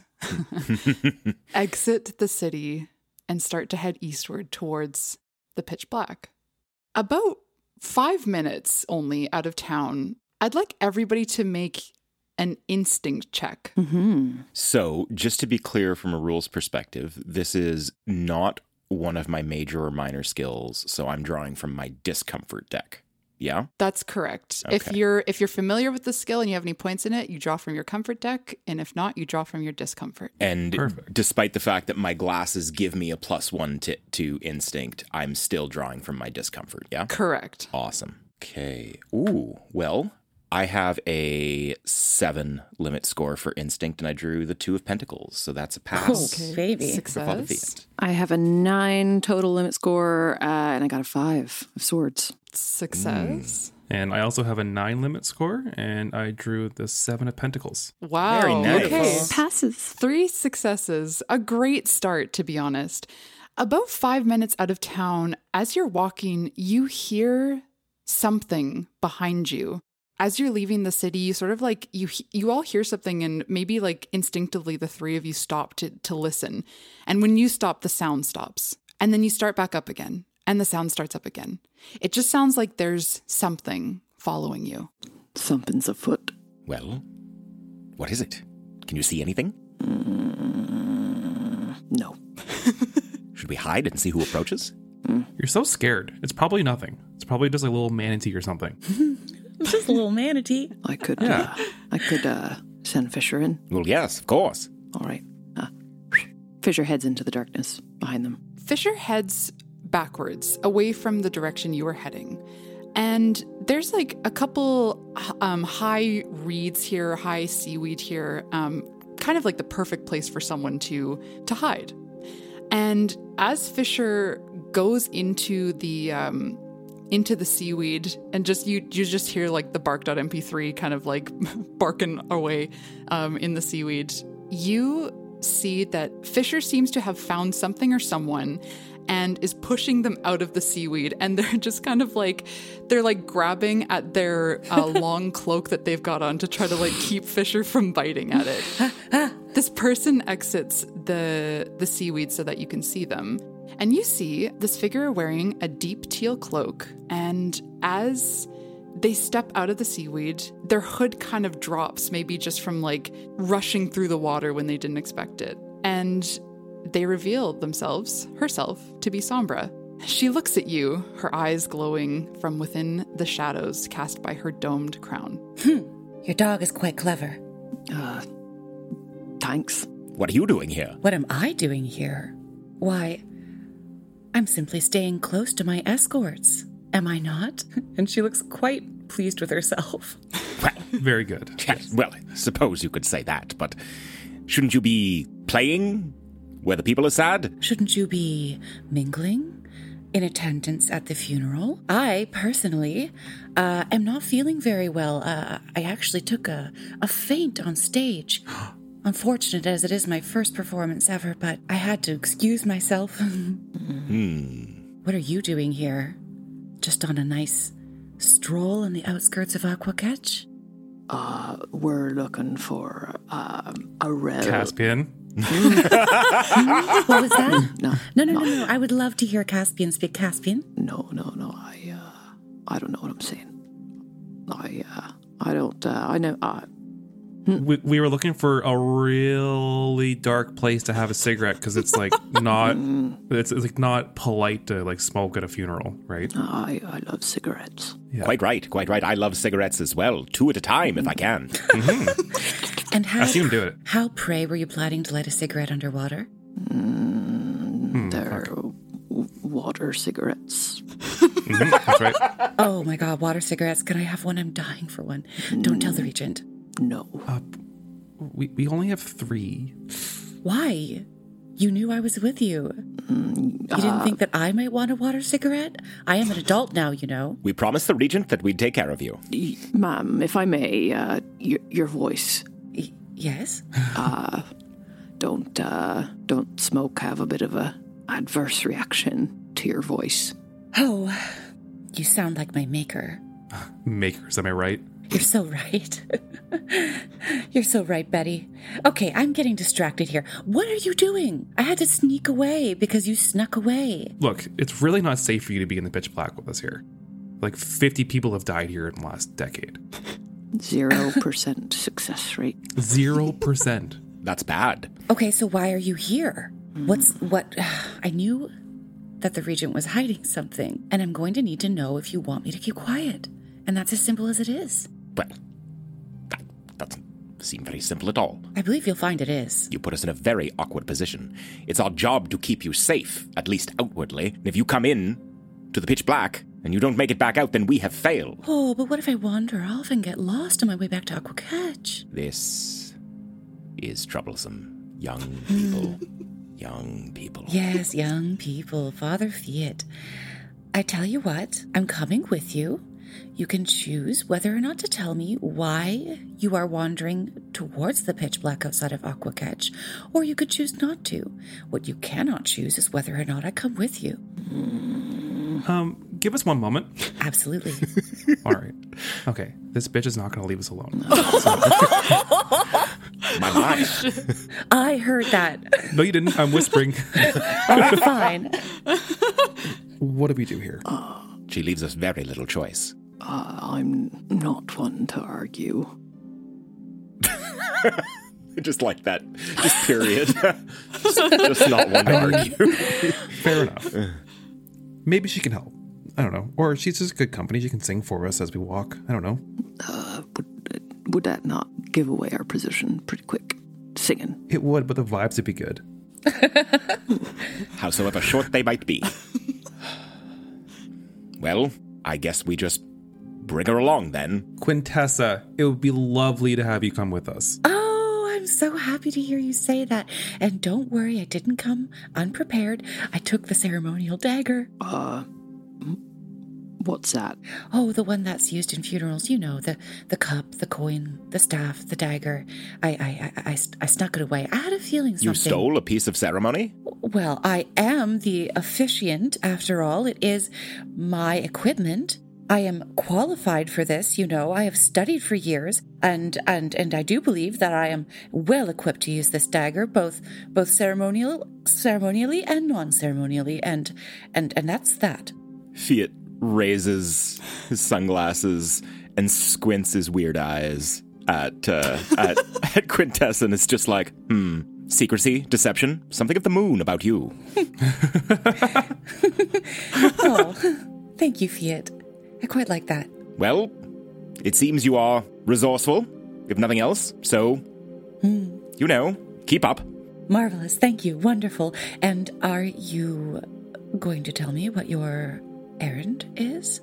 exit the city and start to head eastward towards the pitch black. About 5 minutes only out of town, I'd like everybody to make an instinct check. Mm-hmm. So, just to be clear from a rules perspective, this is not one of my major or minor skills, so I'm drawing from my discomfort deck. Yeah? That's correct. Okay. If you're familiar with the skill and you have any points in it, you draw from your comfort deck, and if not, you draw from your discomfort. And Perfect. Despite the fact that my glasses give me a +1 to instinct, I'm still drawing from my discomfort, yeah? Correct. Awesome. Okay. Ooh, well, I have a 7 limit score for instinct, and I drew the 2 of pentacles, so that's a pass. Okay, baby. For Father Fiat. I have a 9 total limit score, and I got a 5 of swords. Success. And I also have a 9 limit score, and I drew the 7 of pentacles. Wow. Very nice. Okay. Passes. 3 successes. A great start, to be honest. About 5 minutes out of town, as you're walking, you hear something behind you. As you're leaving the city, you sort of like, you all hear something, and maybe like instinctively the 3 of you stop to listen. And when you stop, the sound stops. And then you start back up again, and the sound starts up again. It just sounds like there's something following you. Something's afoot. Well, what is it? Can you see anything? No. Should we hide and see who approaches? You're so scared. It's probably nothing. It's probably just a little manatee or something. Just a little manatee. I could send Fisher in. Well, yes, of course. All right. Fisher heads into the darkness behind them. Fisher heads backwards, away from the direction you were heading. And there's like a couple high reeds here, high seaweed here, kind of like the perfect place for someone to hide. And as Fisher goes into the seaweed, and you just hear like the bark.mp3 kind of like barking away in the seaweed, you see that Fisher seems to have found something or someone and is pushing them out of the seaweed, and they're just kind of like, they're like grabbing at their long cloak that they've got on to try to like keep Fisher from biting at it. This person exits the seaweed so that you can see them. And you see this figure wearing a deep teal cloak, and as they step out of the seaweed, their hood kind of drops, maybe just from like rushing through the water when they didn't expect it. And they reveal herself, to be Sombra. She looks at you, her eyes glowing from within the shadows cast by her domed crown. Your dog is quite clever. Thanks. What are you doing here? What am I doing here? Why, I'm simply staying close to my escorts. Am I not? And she looks quite pleased with herself. Well, very good. Yes, well, I suppose you could say that, but shouldn't you be playing where the people are sad? Shouldn't you be mingling? In attendance at the funeral? I, personally, am not feeling very well. I actually took a faint on stage. Unfortunate as it is my first performance ever, but I had to excuse myself. What are you doing here? Just on a nice stroll in the outskirts of Aquaketch? We're looking for a red... Caspian? What was that? No. I would love to hear Caspian speak Caspian. No. I don't know what I'm saying. I don't. I know. We were looking for a really dark place to have a cigarette because it's like not it's like not polite to like smoke at a funeral, right? I love cigarettes. Yeah. Quite right. I love cigarettes as well, 2 at a time if I can. And how? I see him do it. How, pray, were you planning to light a cigarette underwater? They're water cigarettes. That's right. Oh my God, water cigarettes! Can I have one? I'm dying for one. Don't tell the regent. No. We only have 3. Why? You knew I was with you. You didn't think that I might want a water cigarette? I am an adult now, you know. We promised the regent that we'd take care of you. Ma'am, if I may, your voice. Yes? Don't smoke have a bit of a adverse reaction to your voice. Oh, you sound like my maker. Makers, am I right? You're so right. You're so right, Betty. Okay, I'm getting distracted here. What are you doing? I had to sneak away because you snuck away. Look, it's really not safe for you to be in the pitch black with us here. Like 50 people have died here in the last decade. 0% success rate. 0%. That's bad. Okay, so why are you here? What? I knew that the regent was hiding something, and I'm going to need to know if you want me to keep quiet. And that's as simple as it is. Well, that doesn't seem very simple at all. I believe you'll find it is. You put us in a very awkward position. It's our job to keep you safe, at least outwardly. And if you come in to the pitch black and you don't make it back out, then we have failed. Oh, but what if I wander off and get lost on my way back to Aquaketch? This is troublesome. Young people. Young people. Yes, young people. Father Fiat. I tell you what, I'm coming with you. You can choose whether or not to tell me why you are wandering towards the pitch black outside of Aquaketch, or you could choose not to. What you cannot choose is whether or not I come with you. Give us one moment. Absolutely. All right. Okay, this bitch is not going to leave us alone. My. I heard that. No, you didn't. I'm whispering. Oh, fine. What do we do here? She leaves us very little choice. I'm not one to argue. Just like that. Just period. just not one to argue. Fair enough. Maybe she can help. I don't know. Or she's just good company. She can sing for us as we walk. I don't know. Would that not give away our position pretty quick? Singing. It would, but the vibes would be good. Howsoever short they might be. Well, I guess we just bring her along then. Quintessa, it would be lovely to have you come with us. Oh, I'm so happy to hear you say that. And don't worry, I didn't come unprepared. I took the ceremonial dagger. What's that? Oh, the one that's used in funerals. You know, the cup, the coin, the staff, the dagger. I snuck it away. I had a feeling something. You stole a piece of ceremony? Well, I am the officiant, after all. It is my equipment. I am qualified for this, you know. I have studied for years, and I do believe that I am well equipped to use this dagger, both ceremonially and non-ceremonially, and that's that. Fiat raises his sunglasses and squints his weird eyes at Quintessa, and it's just like, secrecy, deception, something of the moon about you. Oh, thank you, Fiat. I quite like that. Well, it seems you are resourceful, if nothing else, so, you know, keep up. Marvelous, thank you, wonderful. And are you going to tell me what your errand is?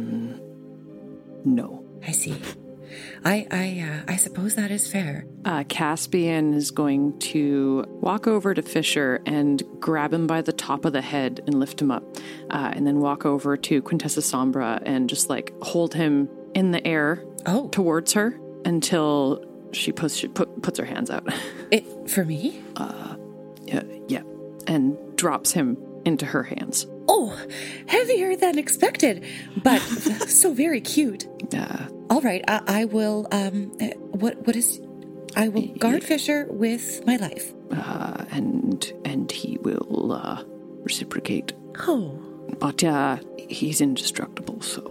No. I see. I suppose that is fair. Caspian is going to walk over to Fisher and grab him by the top of the head and lift him up, and then walk over to Quintessa Sombra and just like hold him in the air towards her until she puts her hands out. For me? Yeah, and drops him into her hands. Oh, heavier than expected, but so very cute. All right, I will, what is, I will guard Fisher with my life. And he will, reciprocate. Oh. But, he's indestructible, so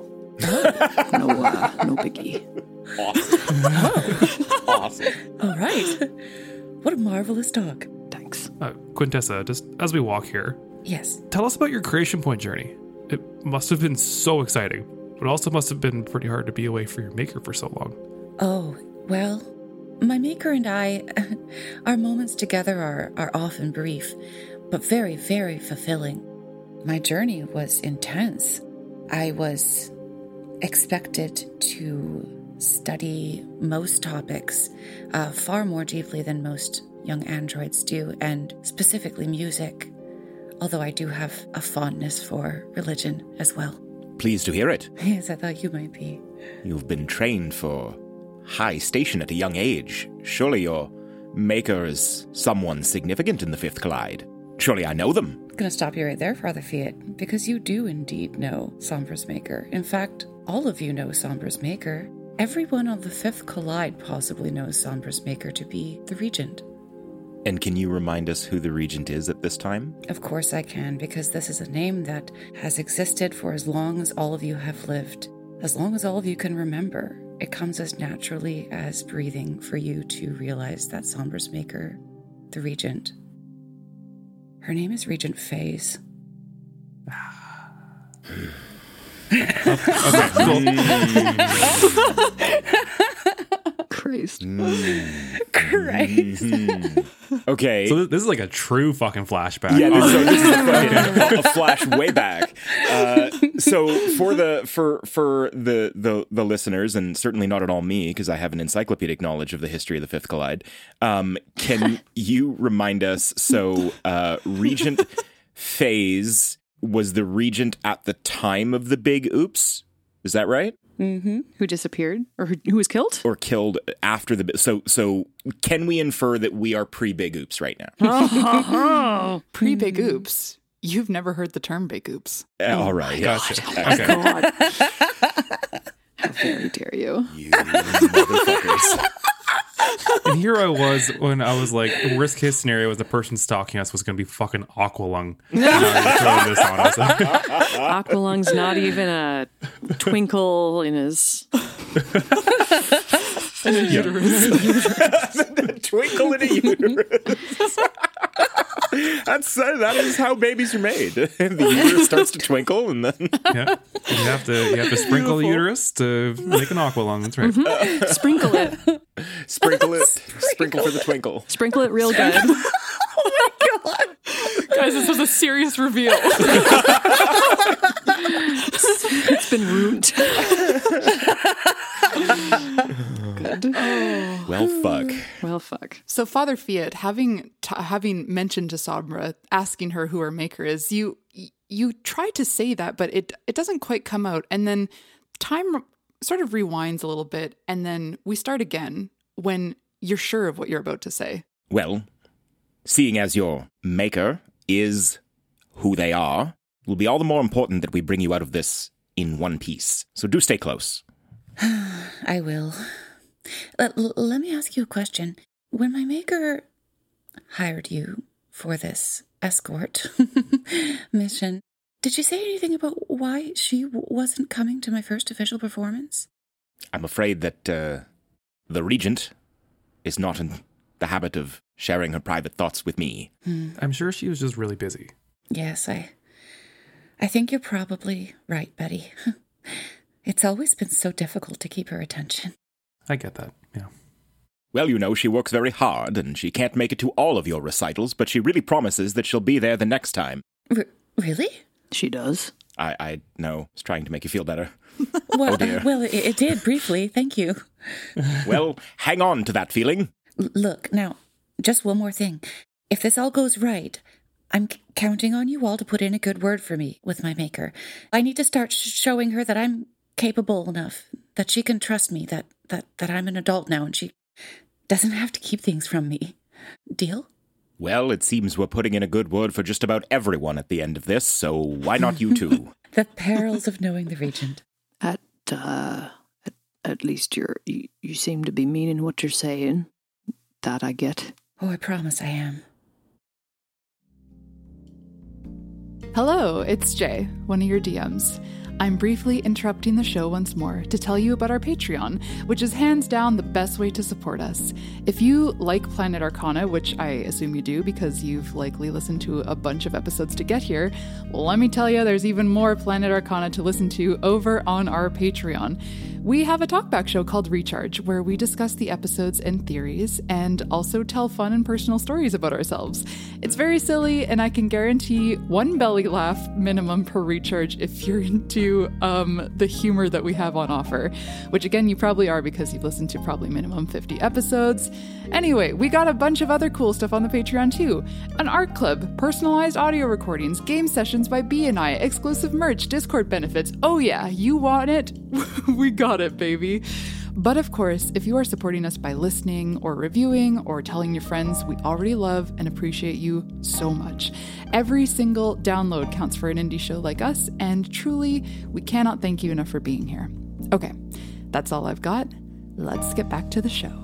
no biggie. Awesome. All right. What a marvelous dog. Thanks. Quintessa, just as we walk here. Yes. Tell us about your Creation Point journey. It must have been so exciting, but also must have been pretty hard to be away from your maker for so long. Oh, well, my maker and I, our moments together are often brief, but very, very fulfilling. My journey was intense. I was expected to study most topics far more deeply than most young androids do, and specifically music, although I do have a fondness for religion as well. Pleased to hear it. Yes, I thought you might be. You've been trained for high station at a young age. Surely your maker is someone significant in the Fifth Collide. Surely I know them. I'm going to stop you right there, Father Fiat, because you do indeed know Sombra's maker. In fact, all of you know Sombra's maker. Everyone on the Fifth Collide possibly knows Sombra's maker to be the Regent. And can you remind us who the Regent is at this time? Of course I can, because this is a name that has existed for as long as all of you have lived. As long as all of you can remember. It comes as naturally as breathing for you to realize that Sombra's maker, the Regent. Her name is Regent Faze. Christ. Christ. Okay. So this is like a true fucking flashback. Yeah, this is a flash way back. So for the listeners, and certainly not at all me, because I have an encyclopedic knowledge of the history of the Fifth Collide, can you remind us, so Regent Faze was the regent at the time of the big oops? Is that right? Mm-hmm. Who disappeared? Or who was killed? Or killed after the... So can we infer that we are pre-big oops right now? Oh, pre-big oops? You've never heard the term big oops. All right. Gotcha. Okay. God. How very dare you. You motherfuckers. And here I was when I was like, the worst case scenario was the person stalking us was going to be fucking Aqualung. Throwing this on us. Aqualung's not even a twinkle in his... twinkle in a uterus. That is how babies are made. The uterus starts to twinkle, and then yeah, you have to sprinkle the uterus to make an aqua lung. That's right. Mm-hmm. Sprinkle it. Sprinkle for the twinkle. Sprinkle it real good. Oh my god, guys, this was a serious reveal. It's been ruined. Good. Oh. Well, fuck. So, Father Fiat, having mentioned to Sombra, asking her who her maker is, you try to say that, but it doesn't quite come out. And then time sort of rewinds a little bit, and then we start again when you're sure of what you're about to say. Well, seeing as your maker is who they are, it will be all the more important that we bring you out of this in one piece. So do stay close. I will. Let me ask you a question. When my maker hired you for this escort mission, did she say anything about why she wasn't coming to my first official performance? I'm afraid that the Regent is not in the habit of sharing her private thoughts with me. I'm sure she was just really busy. Yes, I think you're probably right, Betty. It's always been so difficult to keep her attention. I get that, yeah. Well, you know, she works very hard, and she can't make it to all of your recitals, but she really promises that she'll be there the next time. Really? She does. I know. It's trying to make you feel better. Well, oh dear. Well, it did briefly. Thank you. Well, hang on to that feeling. Look, now, just one more thing. If this all goes right, I'm counting on you all to put in a good word for me with my maker. I need to start showing her that I'm capable enough, that she can trust me, that I'm an adult now and she doesn't have to keep things from me. Deal? Well, it seems we're putting in a good word for just about everyone at the end of this, so why not you two? The perils of knowing the Regent. At least you seem to be meaning what you're saying. That I get. Oh, I promise I am. Hello, it's Jay, one of your DMs. I'm briefly interrupting the show once more to tell you about our Patreon, which is hands down the best way to support us. If you like Planet Arcana, which I assume you do because you've likely listened to a bunch of episodes to get here, well, let me tell you, there's even more Planet Arcana to listen to over on our Patreon. We have a talkback show called Recharge, where we discuss the episodes and theories, and also tell fun and personal stories about ourselves. It's very silly, and I can guarantee one belly laugh minimum per recharge if you're into the humor that we have on offer, which again, you probably are because you've listened to probably minimum 50 episodes. Anyway, we got a bunch of other cool stuff on the Patreon too. An art club, personalized audio recordings, game sessions by B and I, exclusive merch, Discord benefits. Oh yeah, you want it? We got it, baby. But of course, if you are supporting us by listening or reviewing or telling your friends, we already love and appreciate you so much. Every single download counts for an indie show like us, and truly, we cannot thank you enough for being here. Okay, that's all I've got. Let's get back to the show.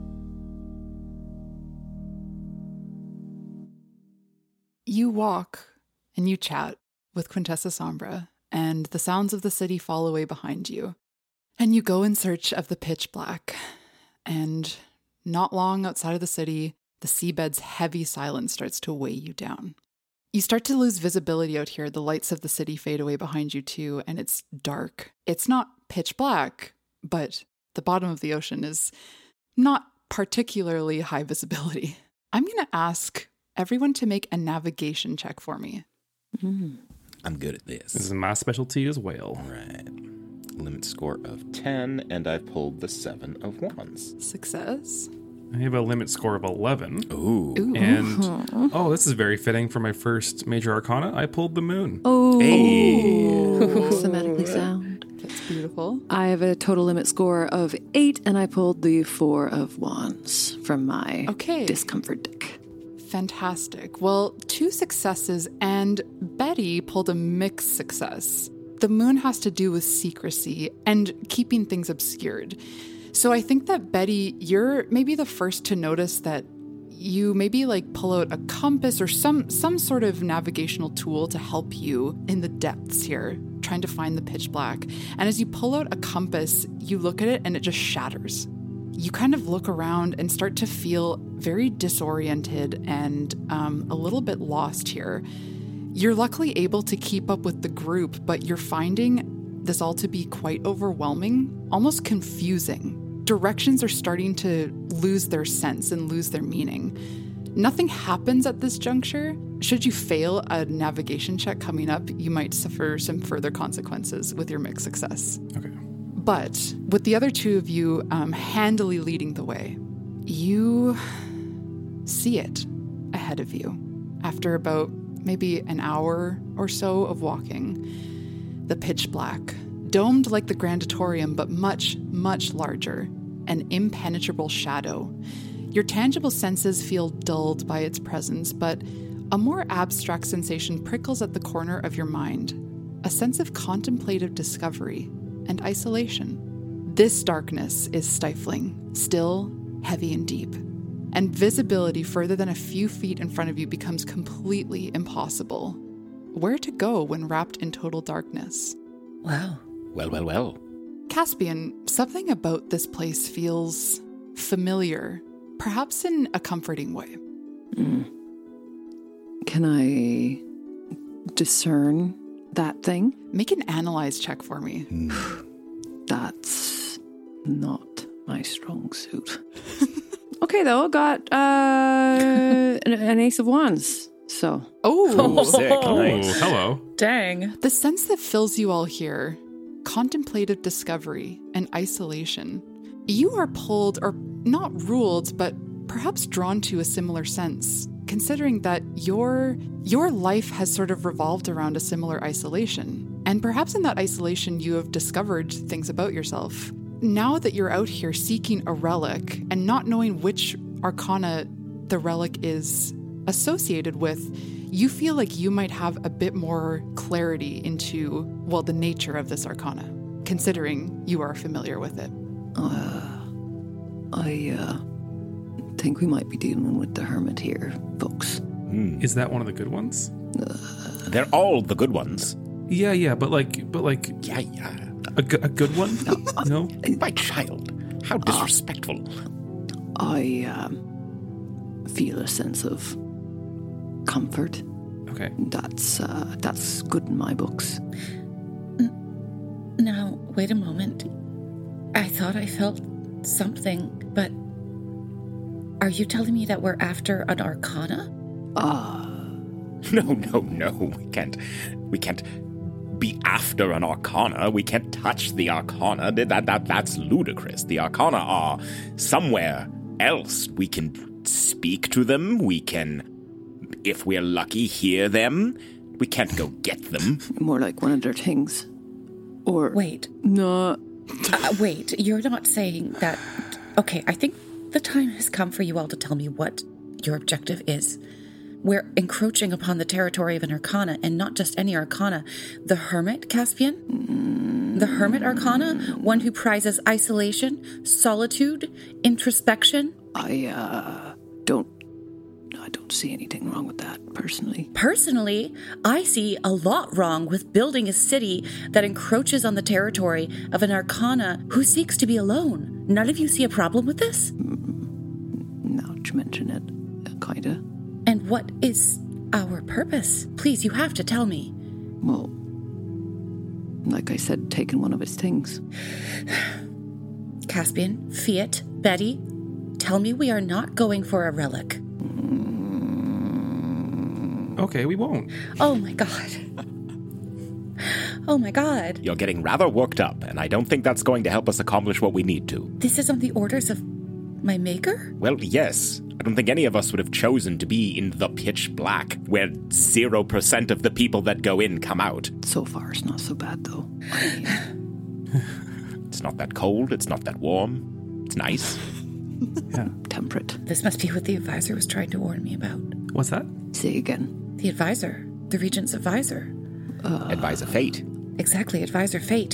You walk and you chat with Quintessa Sombra, and the sounds of the city fall away behind you. And you go in search of the pitch black. And not long outside of the city, the seabed's heavy silence starts to weigh you down. You start to lose visibility out here. The lights of the city fade away behind you too, and it's dark. It's not pitch black, but the bottom of the ocean is not particularly high visibility. I'm going to ask everyone to make a navigation check for me. I'm good at this. This is my specialty as well. Right. Limit score of 10, and I've pulled the 7 of Wands. Success. I have a limit score of 11. Ooh. And, this is very fitting for my first major arcana. I pulled the moon. Oh. Hey. Thematically sound. That's beautiful. I have a total limit score of 8, and I pulled the 4 of Wands from my discomfort deck. Fantastic. Well, 2 successes, and Betty pulled a mixed success. The moon has to do with secrecy and keeping things obscured. So I think that, Betty, you're maybe the first to notice that you maybe pull out a compass or some sort of navigational tool to help you in the depths here, trying to find the pitch black. And as you pull out a compass, you look at it and it just shatters. you kind of look around and start to feel very disoriented and a little bit lost here. You're luckily able to keep up with the group, but you're finding this all to be quite overwhelming, almost confusing. Directions are starting to lose their sense and lose their meaning. Nothing happens at this juncture. Should you fail a navigation check coming up, you might suffer some further consequences with your mixed success. Okay. But with the other two of you handily leading the way, you see it ahead of you. After about maybe an hour or so of walking, the pitch black, domed like the Grandatorium, but much, much larger, an impenetrable shadow. Your tangible senses feel dulled by its presence, but a more abstract sensation prickles at the corner of your mind, a sense of contemplative discovery and isolation. This darkness is stifling, still, heavy and deep, and visibility further than a few feet in front of you becomes completely impossible. Where to go when wrapped in total darkness? Wow. Well. Caspian, something about this place feels familiar, perhaps in a comforting way. Can I discern that thing? Make an analyze check for me. That's not my strong suit. Okay, though, got an ace of wands. So. Oh, sick. Nice. Hello. Dang. The sense that fills you all here, contemplative discovery and isolation. You are pulled, or not ruled, but perhaps drawn to a similar sense, considering that your life has sort of revolved around a similar isolation. And perhaps in that isolation, you have discovered things about yourself. Now that you're out here seeking a relic and not knowing which arcana the relic is associated with, you feel like you might have a bit more clarity into, well, the nature of this arcana, considering you are familiar with it. I think we might be dealing with the hermit here, folks. Is that one of the good ones? They're all the good ones. Yeah, but like. Yeah. A good one? No? My child, how disrespectful. I feel a sense of comfort. Okay. That's good in my books. Now, wait a moment. I thought I felt something, but are you telling me that we're after an arcana? No. We can't be after an arcana. We can't touch the arcana. That's ludicrous. The arcana are somewhere else. We can speak to them. We can, if we're lucky, hear them. We can't go get them. More like one of their things. Or wait. No. Wait, you're not saying that... Okay, I think the time has come for you all to tell me what your objective is. We're encroaching upon the territory of an arcana, and not just any arcana. The Hermit, Caspian? The Hermit Arcana? One who prizes isolation, solitude, introspection? I don't see anything wrong with that, personally. Personally, I see a lot wrong with building a city that encroaches on the territory of an arcana who seeks to be alone. None of you see a problem with this? Now that you mention it, kinda. And what is our purpose? Please, you have to tell me. Well, like I said, taking one of his things. Caspian, Fiat, Betty, tell me we are not going for a relic. Okay, we won't. Oh my god. Oh my god. You're getting rather worked up, and I don't think that's going to help us accomplish what we need to. This is on the orders of my maker? Well, yes. I don't think any of us would have chosen to be in the pitch black, where 0% of the people that go in come out. So far, it's not so bad, though. It's not that cold. It's not that warm. It's nice. Yeah. Temperate. This must be what the advisor was trying to warn me about. What's that? Say again. The advisor. The Regent's advisor. Advisor Fate. Exactly, Advisor Fate.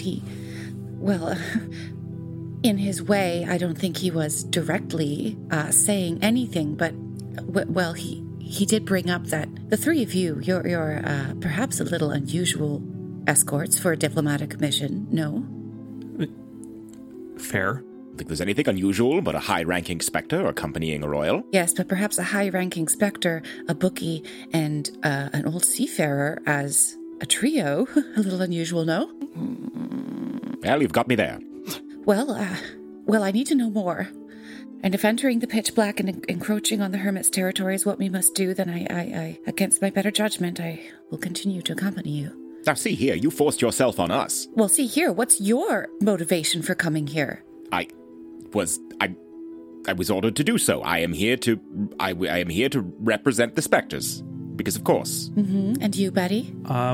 In his way, I don't think he was directly saying anything, but, well, he did bring up that the three of you, you're perhaps a little unusual escorts for a diplomatic mission, no? Fair. think there's anything unusual about a high-ranking spectre accompanying a royal. Yes, but perhaps a high-ranking spectre, a bookie, and an old seafarer as a trio. A little unusual, no? Well, you've got me there. Well, I need to know more. And if entering the pitch black and encroaching on the hermit's territory is what we must do, then I, against my better judgment, I will continue to accompany you. Now, see here, you forced yourself on us. Well, see here, what's your motivation for coming here? I was ordered to do so. I am here to represent the specters, because of course. Mm-hmm. And you, Betty?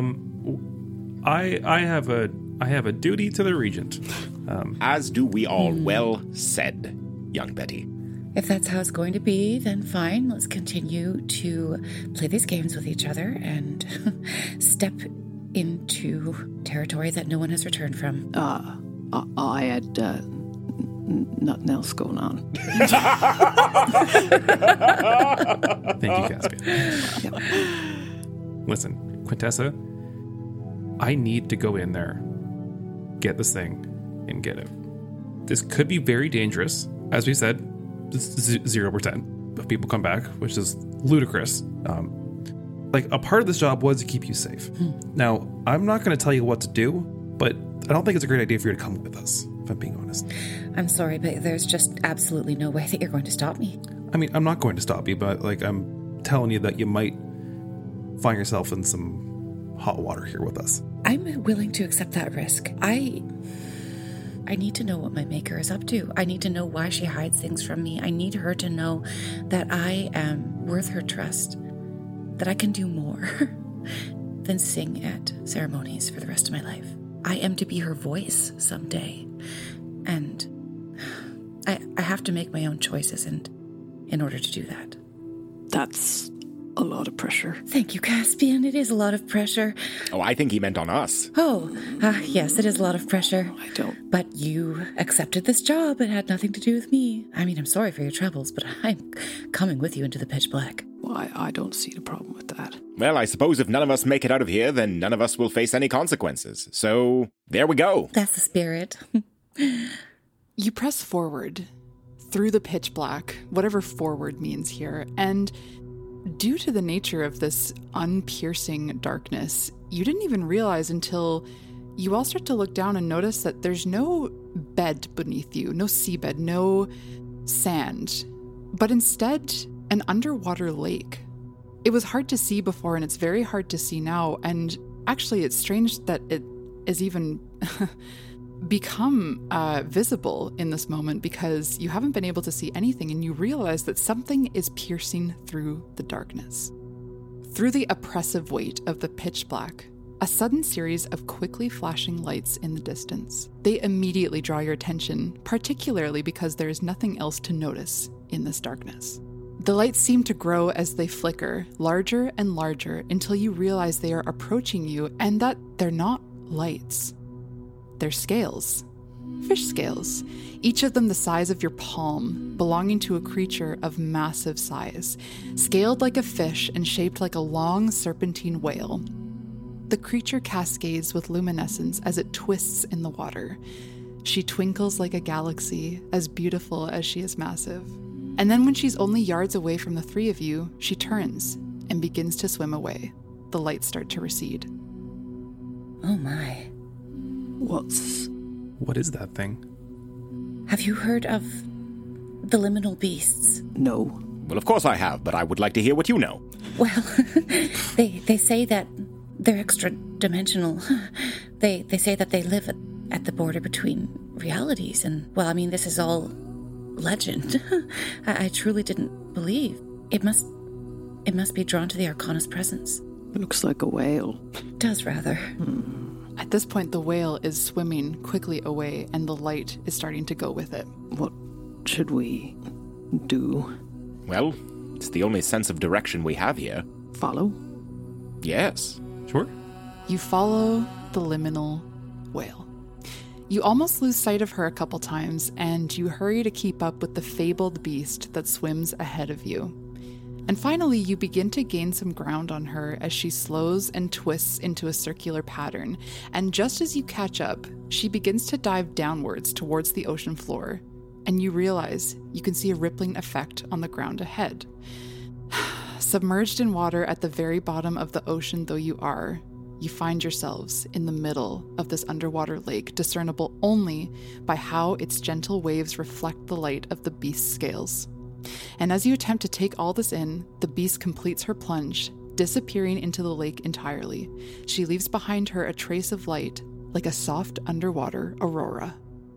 I have a duty to the regent. As do we all. Well said, young Betty. If that's how it's going to be, then fine. Let's continue to play these games with each other and step into territory that no one has returned from. I had nothing else going on. Thank you, Caspian. Yep. Listen, Quintessa, I need to go in there, get this thing, and get it. This could be very dangerous. As we said, 0% of people come back, which is ludicrous. A part of this job was to keep you safe. Now, I'm not going to tell you what to do, but I don't think it's a great idea for you to come with us, if I'm being honest. I'm sorry, but there's just absolutely no way that you're going to stop me. I mean, I'm not going to stop you, but I'm telling you that you might find yourself in some hot water here with us. I'm willing to accept that risk. I need to know what my maker is up to. I need to know why she hides things from me. I need her to know that I am worth her trust, that I can do more than sing at ceremonies for the rest of my life. I am to be her voice someday. And I have to make my own choices and in order to do that. That's a lot of pressure. Thank you, Caspian. It is a lot of pressure. Oh, I think he meant on us. Oh, yes, it is a lot of pressure. I don't. But you accepted this job. It had nothing to do with me. I mean, I'm sorry for your troubles, but I'm coming with you into the pitch black. Well, I don't see the problem with that. Well, I suppose if none of us make it out of here, then none of us will face any consequences. So, there we go. That's the spirit. You press forward through the pitch black, whatever forward means here, and due to the nature of this unpiercing darkness, you didn't even realize until you all start to look down and notice that there's no bed beneath you, no seabed, no sand, but instead an underwater lake. It was hard to see before, and it's very hard to see now, and actually it's strange that it is even become visible in this moment because you haven't been able to see anything, and you realize that something is piercing through the darkness. Through the oppressive weight of the pitch black, a sudden series of quickly flashing lights in the distance. They immediately draw your attention, particularly because there is nothing else to notice in this darkness. The lights seem to grow as they flicker, larger and larger, until you realize they are approaching you and that they're not lights. They're scales. Fish scales, each of them the size of your palm, belonging to a creature of massive size, scaled like a fish and shaped like a long serpentine whale. The creature cascades with luminescence as it twists in the water. She twinkles like a galaxy, as beautiful as she is massive. And then when she's only yards away from the three of you, she turns and begins to swim away. The lights start to recede. Oh my. What is that thing? Have you heard of the liminal beasts? No. Well, of course I have, but I would like to hear what you know. Well, they say that they're extra-dimensional. They say that they live at the border between realities, and, well, I mean, this is all legend. I truly didn't believe. It must be drawn to the Arcana's presence. It looks like a whale. It does, rather. At this point, the whale is swimming quickly away, and the light is starting to go with it. What should we do? Well, it's the only sense of direction we have here. Follow? Yes. Sure. You follow the liminal whale. You almost lose sight of her a couple times, and you hurry to keep up with the fabled beast that swims ahead of you. And finally, you begin to gain some ground on her as she slows and twists into a circular pattern. And just as you catch up, she begins to dive downwards towards the ocean floor, and you realize you can see a rippling effect on the ground ahead. Submerged in water at the very bottom of the ocean though you are, you find yourselves in the middle of this underwater lake, discernible only by how its gentle waves reflect the light of the beast's scales. And as you attempt to take all this in, the beast completes her plunge, disappearing into the lake entirely. She leaves behind her a trace of light, like a soft underwater aurora.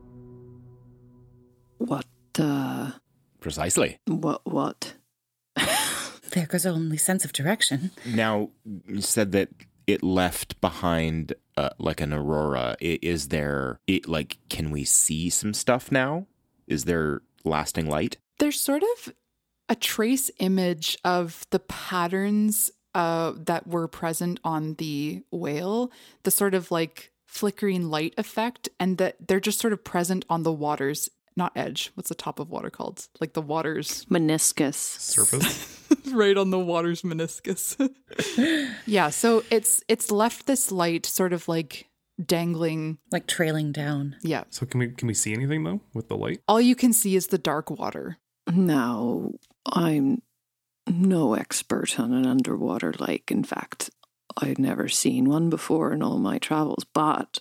What, Precisely. What? There goes our only sense of direction. Now, you said that it left behind like an aurora. Is there, can we see some stuff now? Is there lasting light? There's sort of a trace image of the patterns that were present on the whale, the sort of like flickering light effect, and that they're just sort of present on the water's, not edge, what's the top of water called? Like the water's... meniscus. Surface? Right on the water's meniscus. Yeah, so it's left this light sort of like dangling. Like trailing down. Yeah. So can we see anything though with the light? All you can see is the dark water. Now, I'm no expert on an underwater lake. In fact, I'd never seen one before in all my travels, but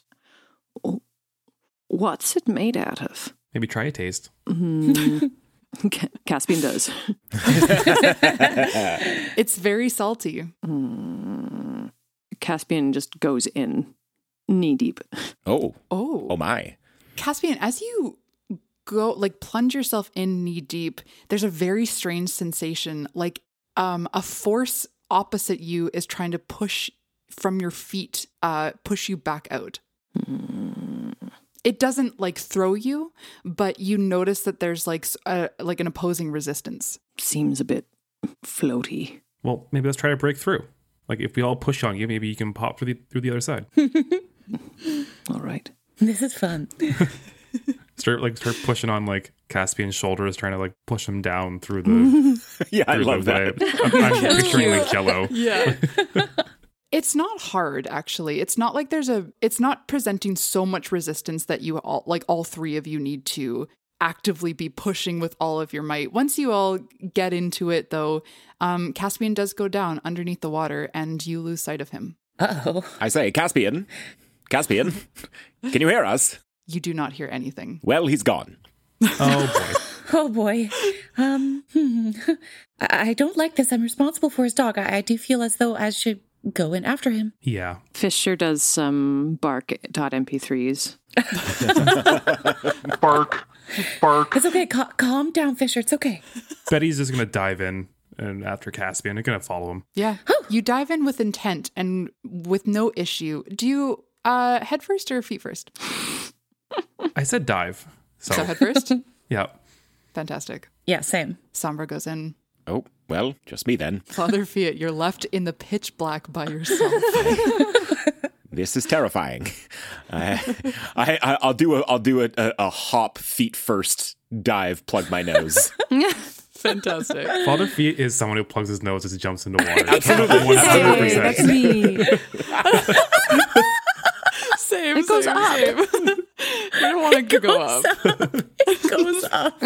what's it made out of? Maybe try a taste. Caspian does. It's very salty. Caspian just goes in knee deep. Oh my. Caspian, as you go, like plunge yourself in knee deep, there's a very strange sensation, like a force opposite you is trying to push from your feet, push you back out. It doesn't like throw you, but you notice that there's like an opposing resistance. Seems a bit floaty. Well, maybe let's try to break through. Like if we all push on you, maybe you can pop through the other side. All right. This is fun. Start pushing on like Caspian's shoulders, trying to like push him down through the. Yeah, I love that. I'm picturing like Jello. Yeah. It's not hard, actually. It's not like it's not presenting so much resistance that you all three of you need to actively be pushing with all of your might. Once you all get into it, though, Caspian does go down underneath the water and you lose sight of him. Uh-oh. I say, Caspian, can you hear us? You do not hear anything. Well, he's gone. Oh boy. I don't like this. I'm responsible for his dog. I do feel as though I should go in after him. Yeah. Fisher does some bark.mp3s. Bark. It's okay. Calm down, Fisher. It's okay. Betty's just going to dive in and after Caspian. I'm going to follow him. Yeah. You dive in with intent and with no issue. Do you head first or feet first? I said dive. So head first? Yeah. Fantastic. Yeah, same. Sombra goes in. Oh, well, just me then. Father Fiat, you're left in the pitch black by yourself. This is terrifying. I'll do a hop feet first dive, plug my nose. Fantastic. Father Fiat is someone who plugs his nose as he jumps into water. Absolutely. 100%. Hey, that's me. Same. It goes up. Same. I don't want it to go up. It goes up.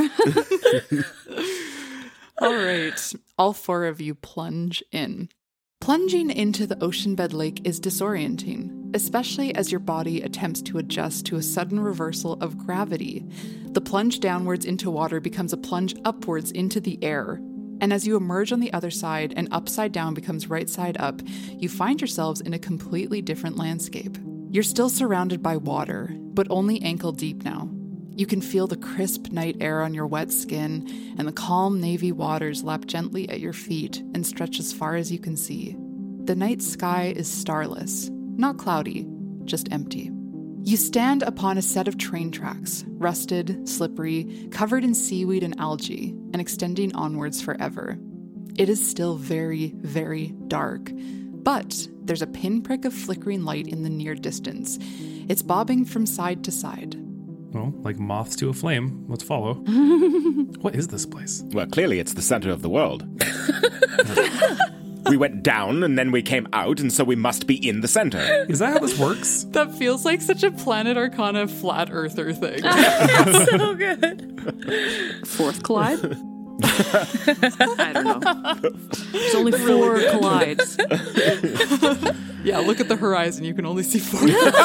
All right. All four of you plunge in. Plunging into the ocean bed lake is disorienting, especially as your body attempts to adjust to a sudden reversal of gravity. The plunge downwards into water becomes a plunge upwards into the air. And as you emerge on the other side and upside down becomes right side up, you find yourselves in a completely different landscape. You're still surrounded by water, but only ankle deep now. You can feel the crisp night air on your wet skin, and the calm navy waters lap gently at your feet and stretch as far as you can see. The night sky is starless, not cloudy, just empty. You stand upon a set of train tracks, rusted, slippery, covered in seaweed and algae, and extending onwards forever. It is still very, very dark, but there's a pinprick of flickering light in the near distance. It's bobbing from side to side. Well, like moths to a flame, let's follow. What is this place? Well, clearly it's the center of the world. We went down and then we came out, and so we must be in the center. Is that how this works? That feels like such a Planet Arcana flat earther thing. So good. Fourth collide? I don't know. There's only 4 collides. Yeah, look at the horizon. You can only see 4.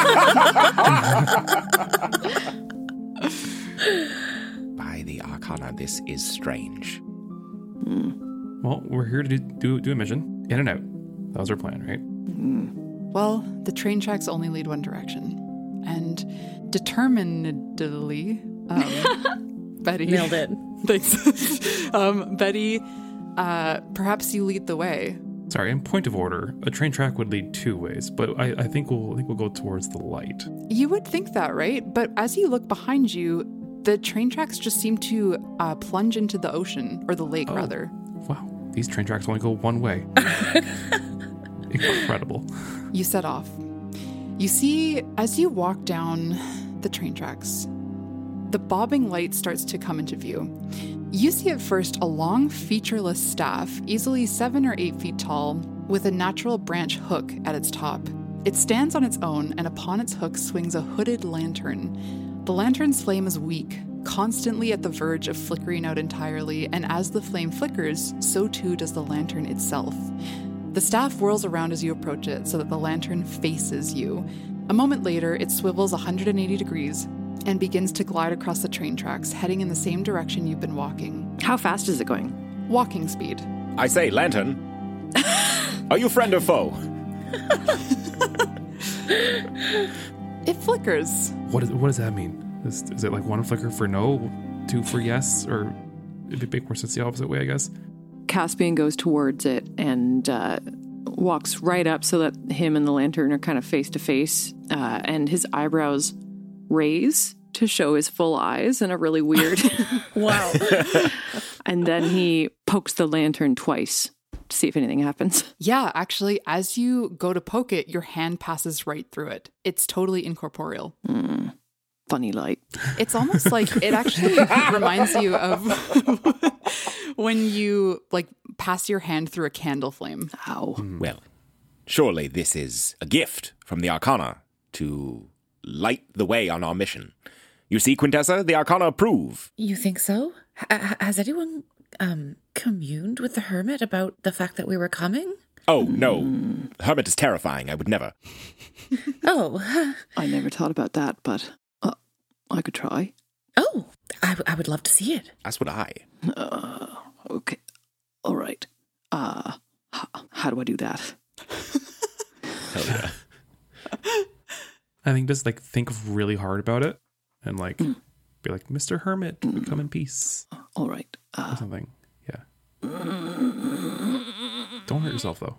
By the Arcana, this is strange. Well, we're here to do a mission. In and out. That was our plan, right? Well, the train tracks only lead one direction. And determinedly, Betty... Nailed it. Thanks. Betty, perhaps you lead the way. Sorry, in point of order, a train track would lead 2 ways, but I think we'll go towards the light. You would think that, right? But as you look behind you, the train tracks just seem to plunge into the ocean, or the lake, rather. Wow, these train tracks only go one way. Incredible. You set off. You see, as you walk down the train tracks, the bobbing light starts to come into view. You see at first a long, featureless staff, easily 7 or 8 feet tall, with a natural branch hook at its top. It stands on its own, and upon its hook swings a hooded lantern. The lantern's flame is weak, constantly at the verge of flickering out entirely, and as the flame flickers, so too does the lantern itself. The staff whirls around as you approach it so that the lantern faces you. A moment later, it swivels 180 degrees and begins to glide across the train tracks, heading in the same direction you've been walking. How fast is it going? Walking speed. I say, Lantern, are you friend or foe? It flickers. What does that mean? Is it like 1 flicker for no, 2 for yes, or it'd make more sense the opposite way, I guess? Caspian goes towards it and walks right up so that him and the lantern are kind of face to face, and his eyebrows raise to show his full eyes in a really weird... Wow. And then he pokes the lantern twice to see if anything happens. Yeah, actually, as you go to poke it, your hand passes right through it. It's totally incorporeal. Funny light. It's almost like it actually reminds you of when you pass your hand through a candle flame. Ow. Well, surely this is a gift from the Arcana to light the way on our mission. You see, Quintessa, the Arcana approve. You think so? Has anyone communed with the Hermit about the fact that we were coming? Oh, no. The Hermit is terrifying. I would never. Oh. I never thought about that, but I could try. Oh, I would love to see it. That's what I. Okay. All right. How do I do that? Hell yeah. I think just think really hard about it and be like, Mr. Hermit, we come in peace. All right. Or something. Yeah. Don't hurt yourself though.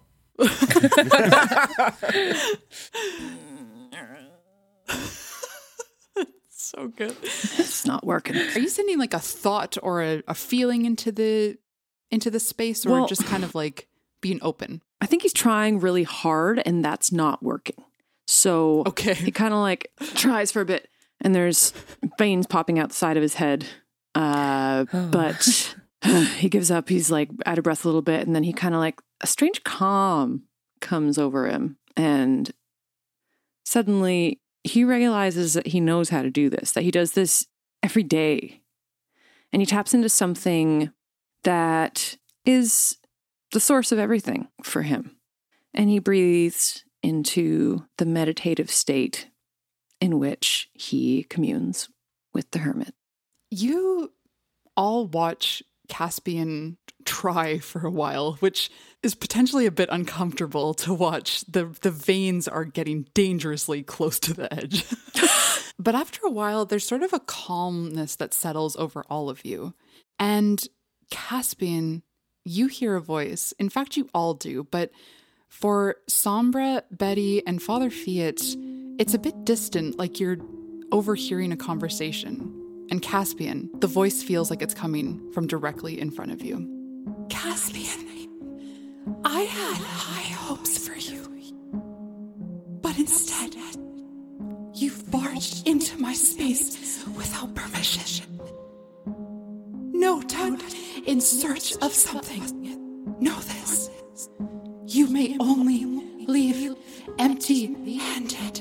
So good. It's not working. Are you sending a thought or a feeling into the space, or just kind of being open? I think he's trying really hard and that's not working. So he kind of tries for a bit and there's veins popping out the side of his head. But he gives up. He's out of breath a little bit. And then he kind of a strange calm comes over him. And suddenly he realizes that he knows how to do this, that he does this every day. And he taps into something that is the source of everything for him. And he breathes into the meditative state in which he communes with the Hermit. You all watch Caspian try for a while, which is potentially a bit uncomfortable to watch. The veins are getting dangerously close to the edge. But after a while, there's sort of a calmness that settles over all of you. And Caspian, you hear a voice. In fact, you all do. But for Sombra, Betty, and Father Fiat, it's a bit distant, like you're overhearing a conversation. And Caspian, the voice feels like it's coming from directly in front of you. Caspian, I had high hopes for you. But instead, you've barged into my space without permission. No doubt in search of something. Know this. may only leave empty-handed.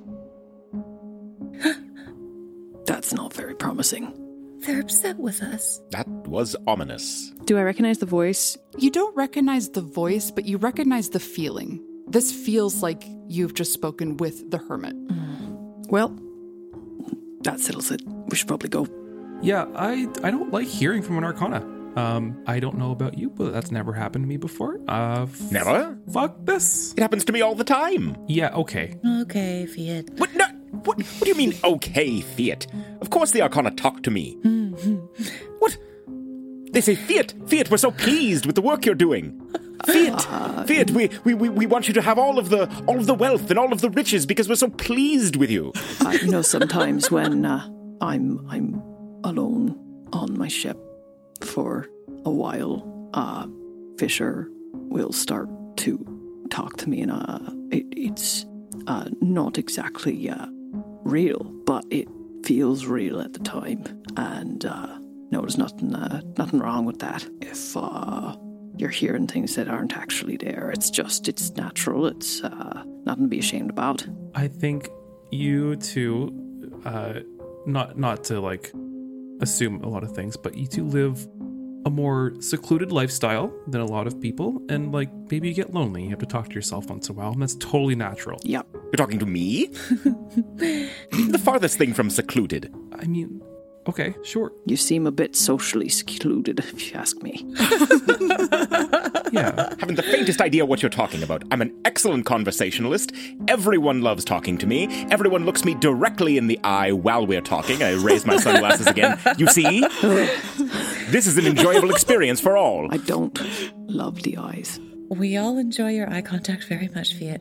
That's not very promising. They're upset with us. That was ominous. Do I recognize the voice? You don't recognize the voice, but you recognize the feeling. This feels like you've just spoken with the hermit. Well, that settles it. We should probably go. Yeah, I don't like hearing from an Arcana. I don't know about you, but that's never happened to me before. Never? Fuck this. It happens to me all the time. Yeah, okay. Okay, Fiat. What? No. What do you mean, okay, Fiat? Of course the Arcana talk to me. What? They say, Fiat, we're so pleased with the work you're doing. Fiat, we want you to have all of the wealth and all of the riches because we're so pleased with you. Sometimes when I'm alone on my ship for a while, Fisher will start to talk to me, and it's not exactly real, but it feels real at the time. And no, there's nothing wrong with that. If you're hearing things that aren't actually there, it's natural. It's nothing to be ashamed about. I think you two, not to like assume a lot of things, but you two live a more secluded lifestyle than a lot of people, and like maybe you get lonely. You have to talk to yourself once in a while, and that's totally natural. Yep. You're talking to me? The farthest thing from secluded. I mean, okay, sure. You seem a bit socially secluded, if you ask me. Yeah. Haven't the faintest idea what you're talking about. I'm an excellent conversationalist. Everyone loves talking to me. Everyone looks me directly in the eye while we're talking. I raise my sunglasses again. You see? This is an enjoyable experience for all. I don't love the eyes. We all enjoy your eye contact very much, Fiat.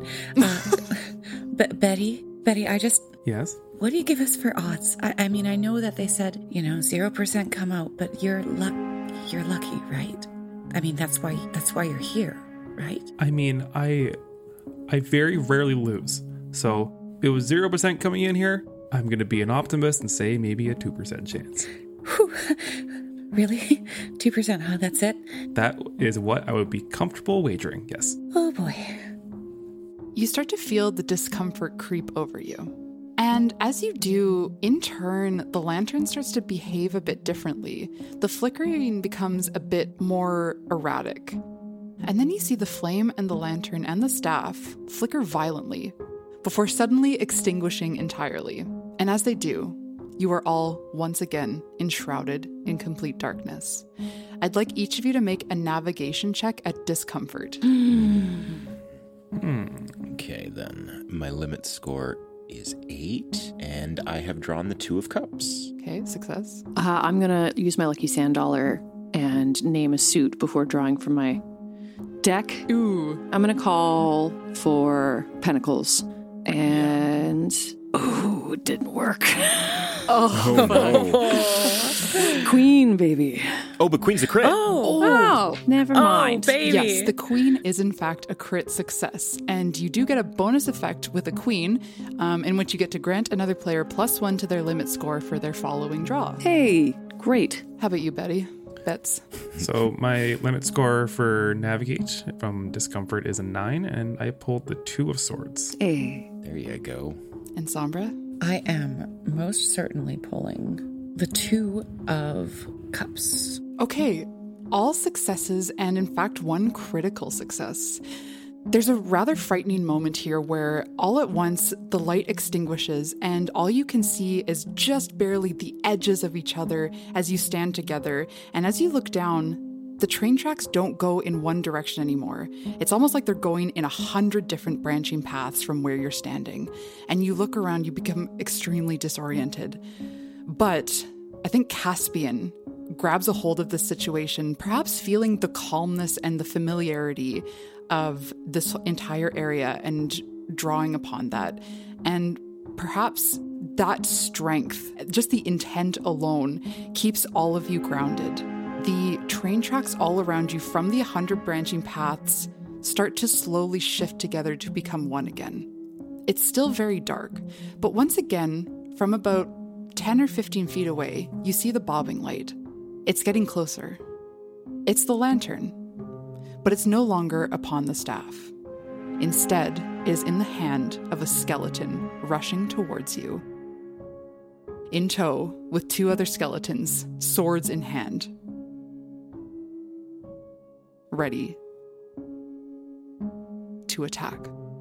Betty, Yes? What do you give us for odds? I mean, I know that they said, 0% come out, but you're lucky, right? I mean, that's why you're here, right? I mean, I very rarely lose. So it was 0% coming in here. I'm going to be an optimist and say maybe a 2% chance. Whew. Really? 2%, huh? That's it? That is what I would be comfortable wagering, yes. Oh boy. You start to feel the discomfort creep over you. And as you do, in turn, the lantern starts to behave a bit differently. The flickering becomes a bit more erratic. And then you see the flame and the lantern and the staff flicker violently before suddenly extinguishing entirely. And as they do, you are all once again enshrouded in complete darkness. I'd like each of you to make a navigation check at discomfort. Okay, then. My limit score is 8, and I have drawn the 2 of Cups. Okay, success. I'm going to use my lucky sand dollar and name a suit before drawing from my deck. Ooh. I'm going to call for Pentacles. And... Ooh, it didn't work. Oh, no. Queen, baby. Oh, but Queen's a crit. Oh, wow. Never mind. Oh, baby. Yes, the queen is in fact a crit success. And you do get a bonus effect with a queen, in which you get to grant another player +1 to their limit score for their following draw. Hey, great. How about you, Betty? Bets. So my limit score for navigate from discomfort is a 9, and I pulled the 2 of swords. Hey. There you go. And Sombra? I am most certainly pulling the 2 of Cups. Okay, all successes and in fact one critical success. There's a rather frightening moment here where all at once the light extinguishes and all you can see is just barely the edges of each other as you stand together. And as you look down, the train tracks don't go in one direction anymore. It's almost like they're going in 100 different branching paths from where you're standing. And you look around, you become extremely disoriented. But I think Caspian grabs a hold of this situation, perhaps feeling the calmness and the familiarity of this entire area and drawing upon that. And perhaps that strength, just the intent alone, keeps all of you grounded. The train tracks all around you from the 100 branching paths start to slowly shift together to become one again. It's still very dark, but once again, from about 10 or 15 feet away, you see the bobbing light. It's getting closer. It's the lantern, but it's no longer upon the staff. instead is in the hand of a skeleton rushing towards you. In tow, with 2 other skeletons, swords in hand. Ready to attack.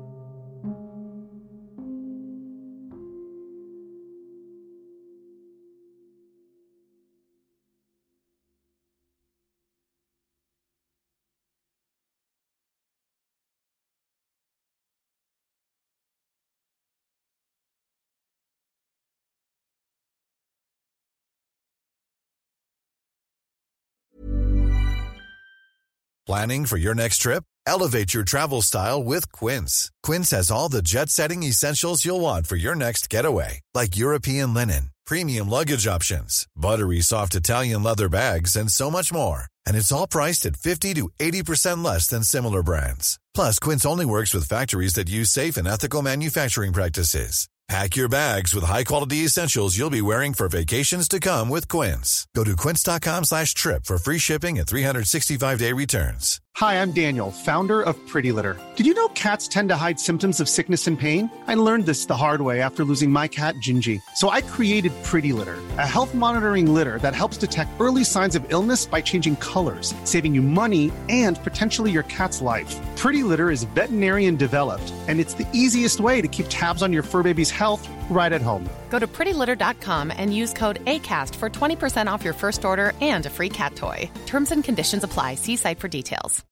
Planning for your next trip? Elevate your travel style with Quince. Quince has all the jet-setting essentials you'll want for your next getaway, like European linen, premium luggage options, buttery soft Italian leather bags, and so much more. And it's all priced at 50 to 80% less than similar brands. Plus, Quince only works with factories that use safe and ethical manufacturing practices. Pack your bags with high-quality essentials you'll be wearing for vacations to come with Quince. Go to quince.com/trip for free shipping and 365-day returns. Hi, I'm Daniel, founder of Pretty Litter. Did you know cats tend to hide symptoms of sickness and pain? I learned this the hard way after losing my cat, Gingy. So I created Pretty Litter, a health monitoring litter that helps detect early signs of illness by changing colors, saving you money and potentially your cat's life. Pretty Litter is veterinarian developed, and it's the easiest way to keep tabs on your fur baby's health right at home. Go to prettylitter.com and use code ACAST for 20% off your first order and a free cat toy. Terms and conditions apply. See site for details.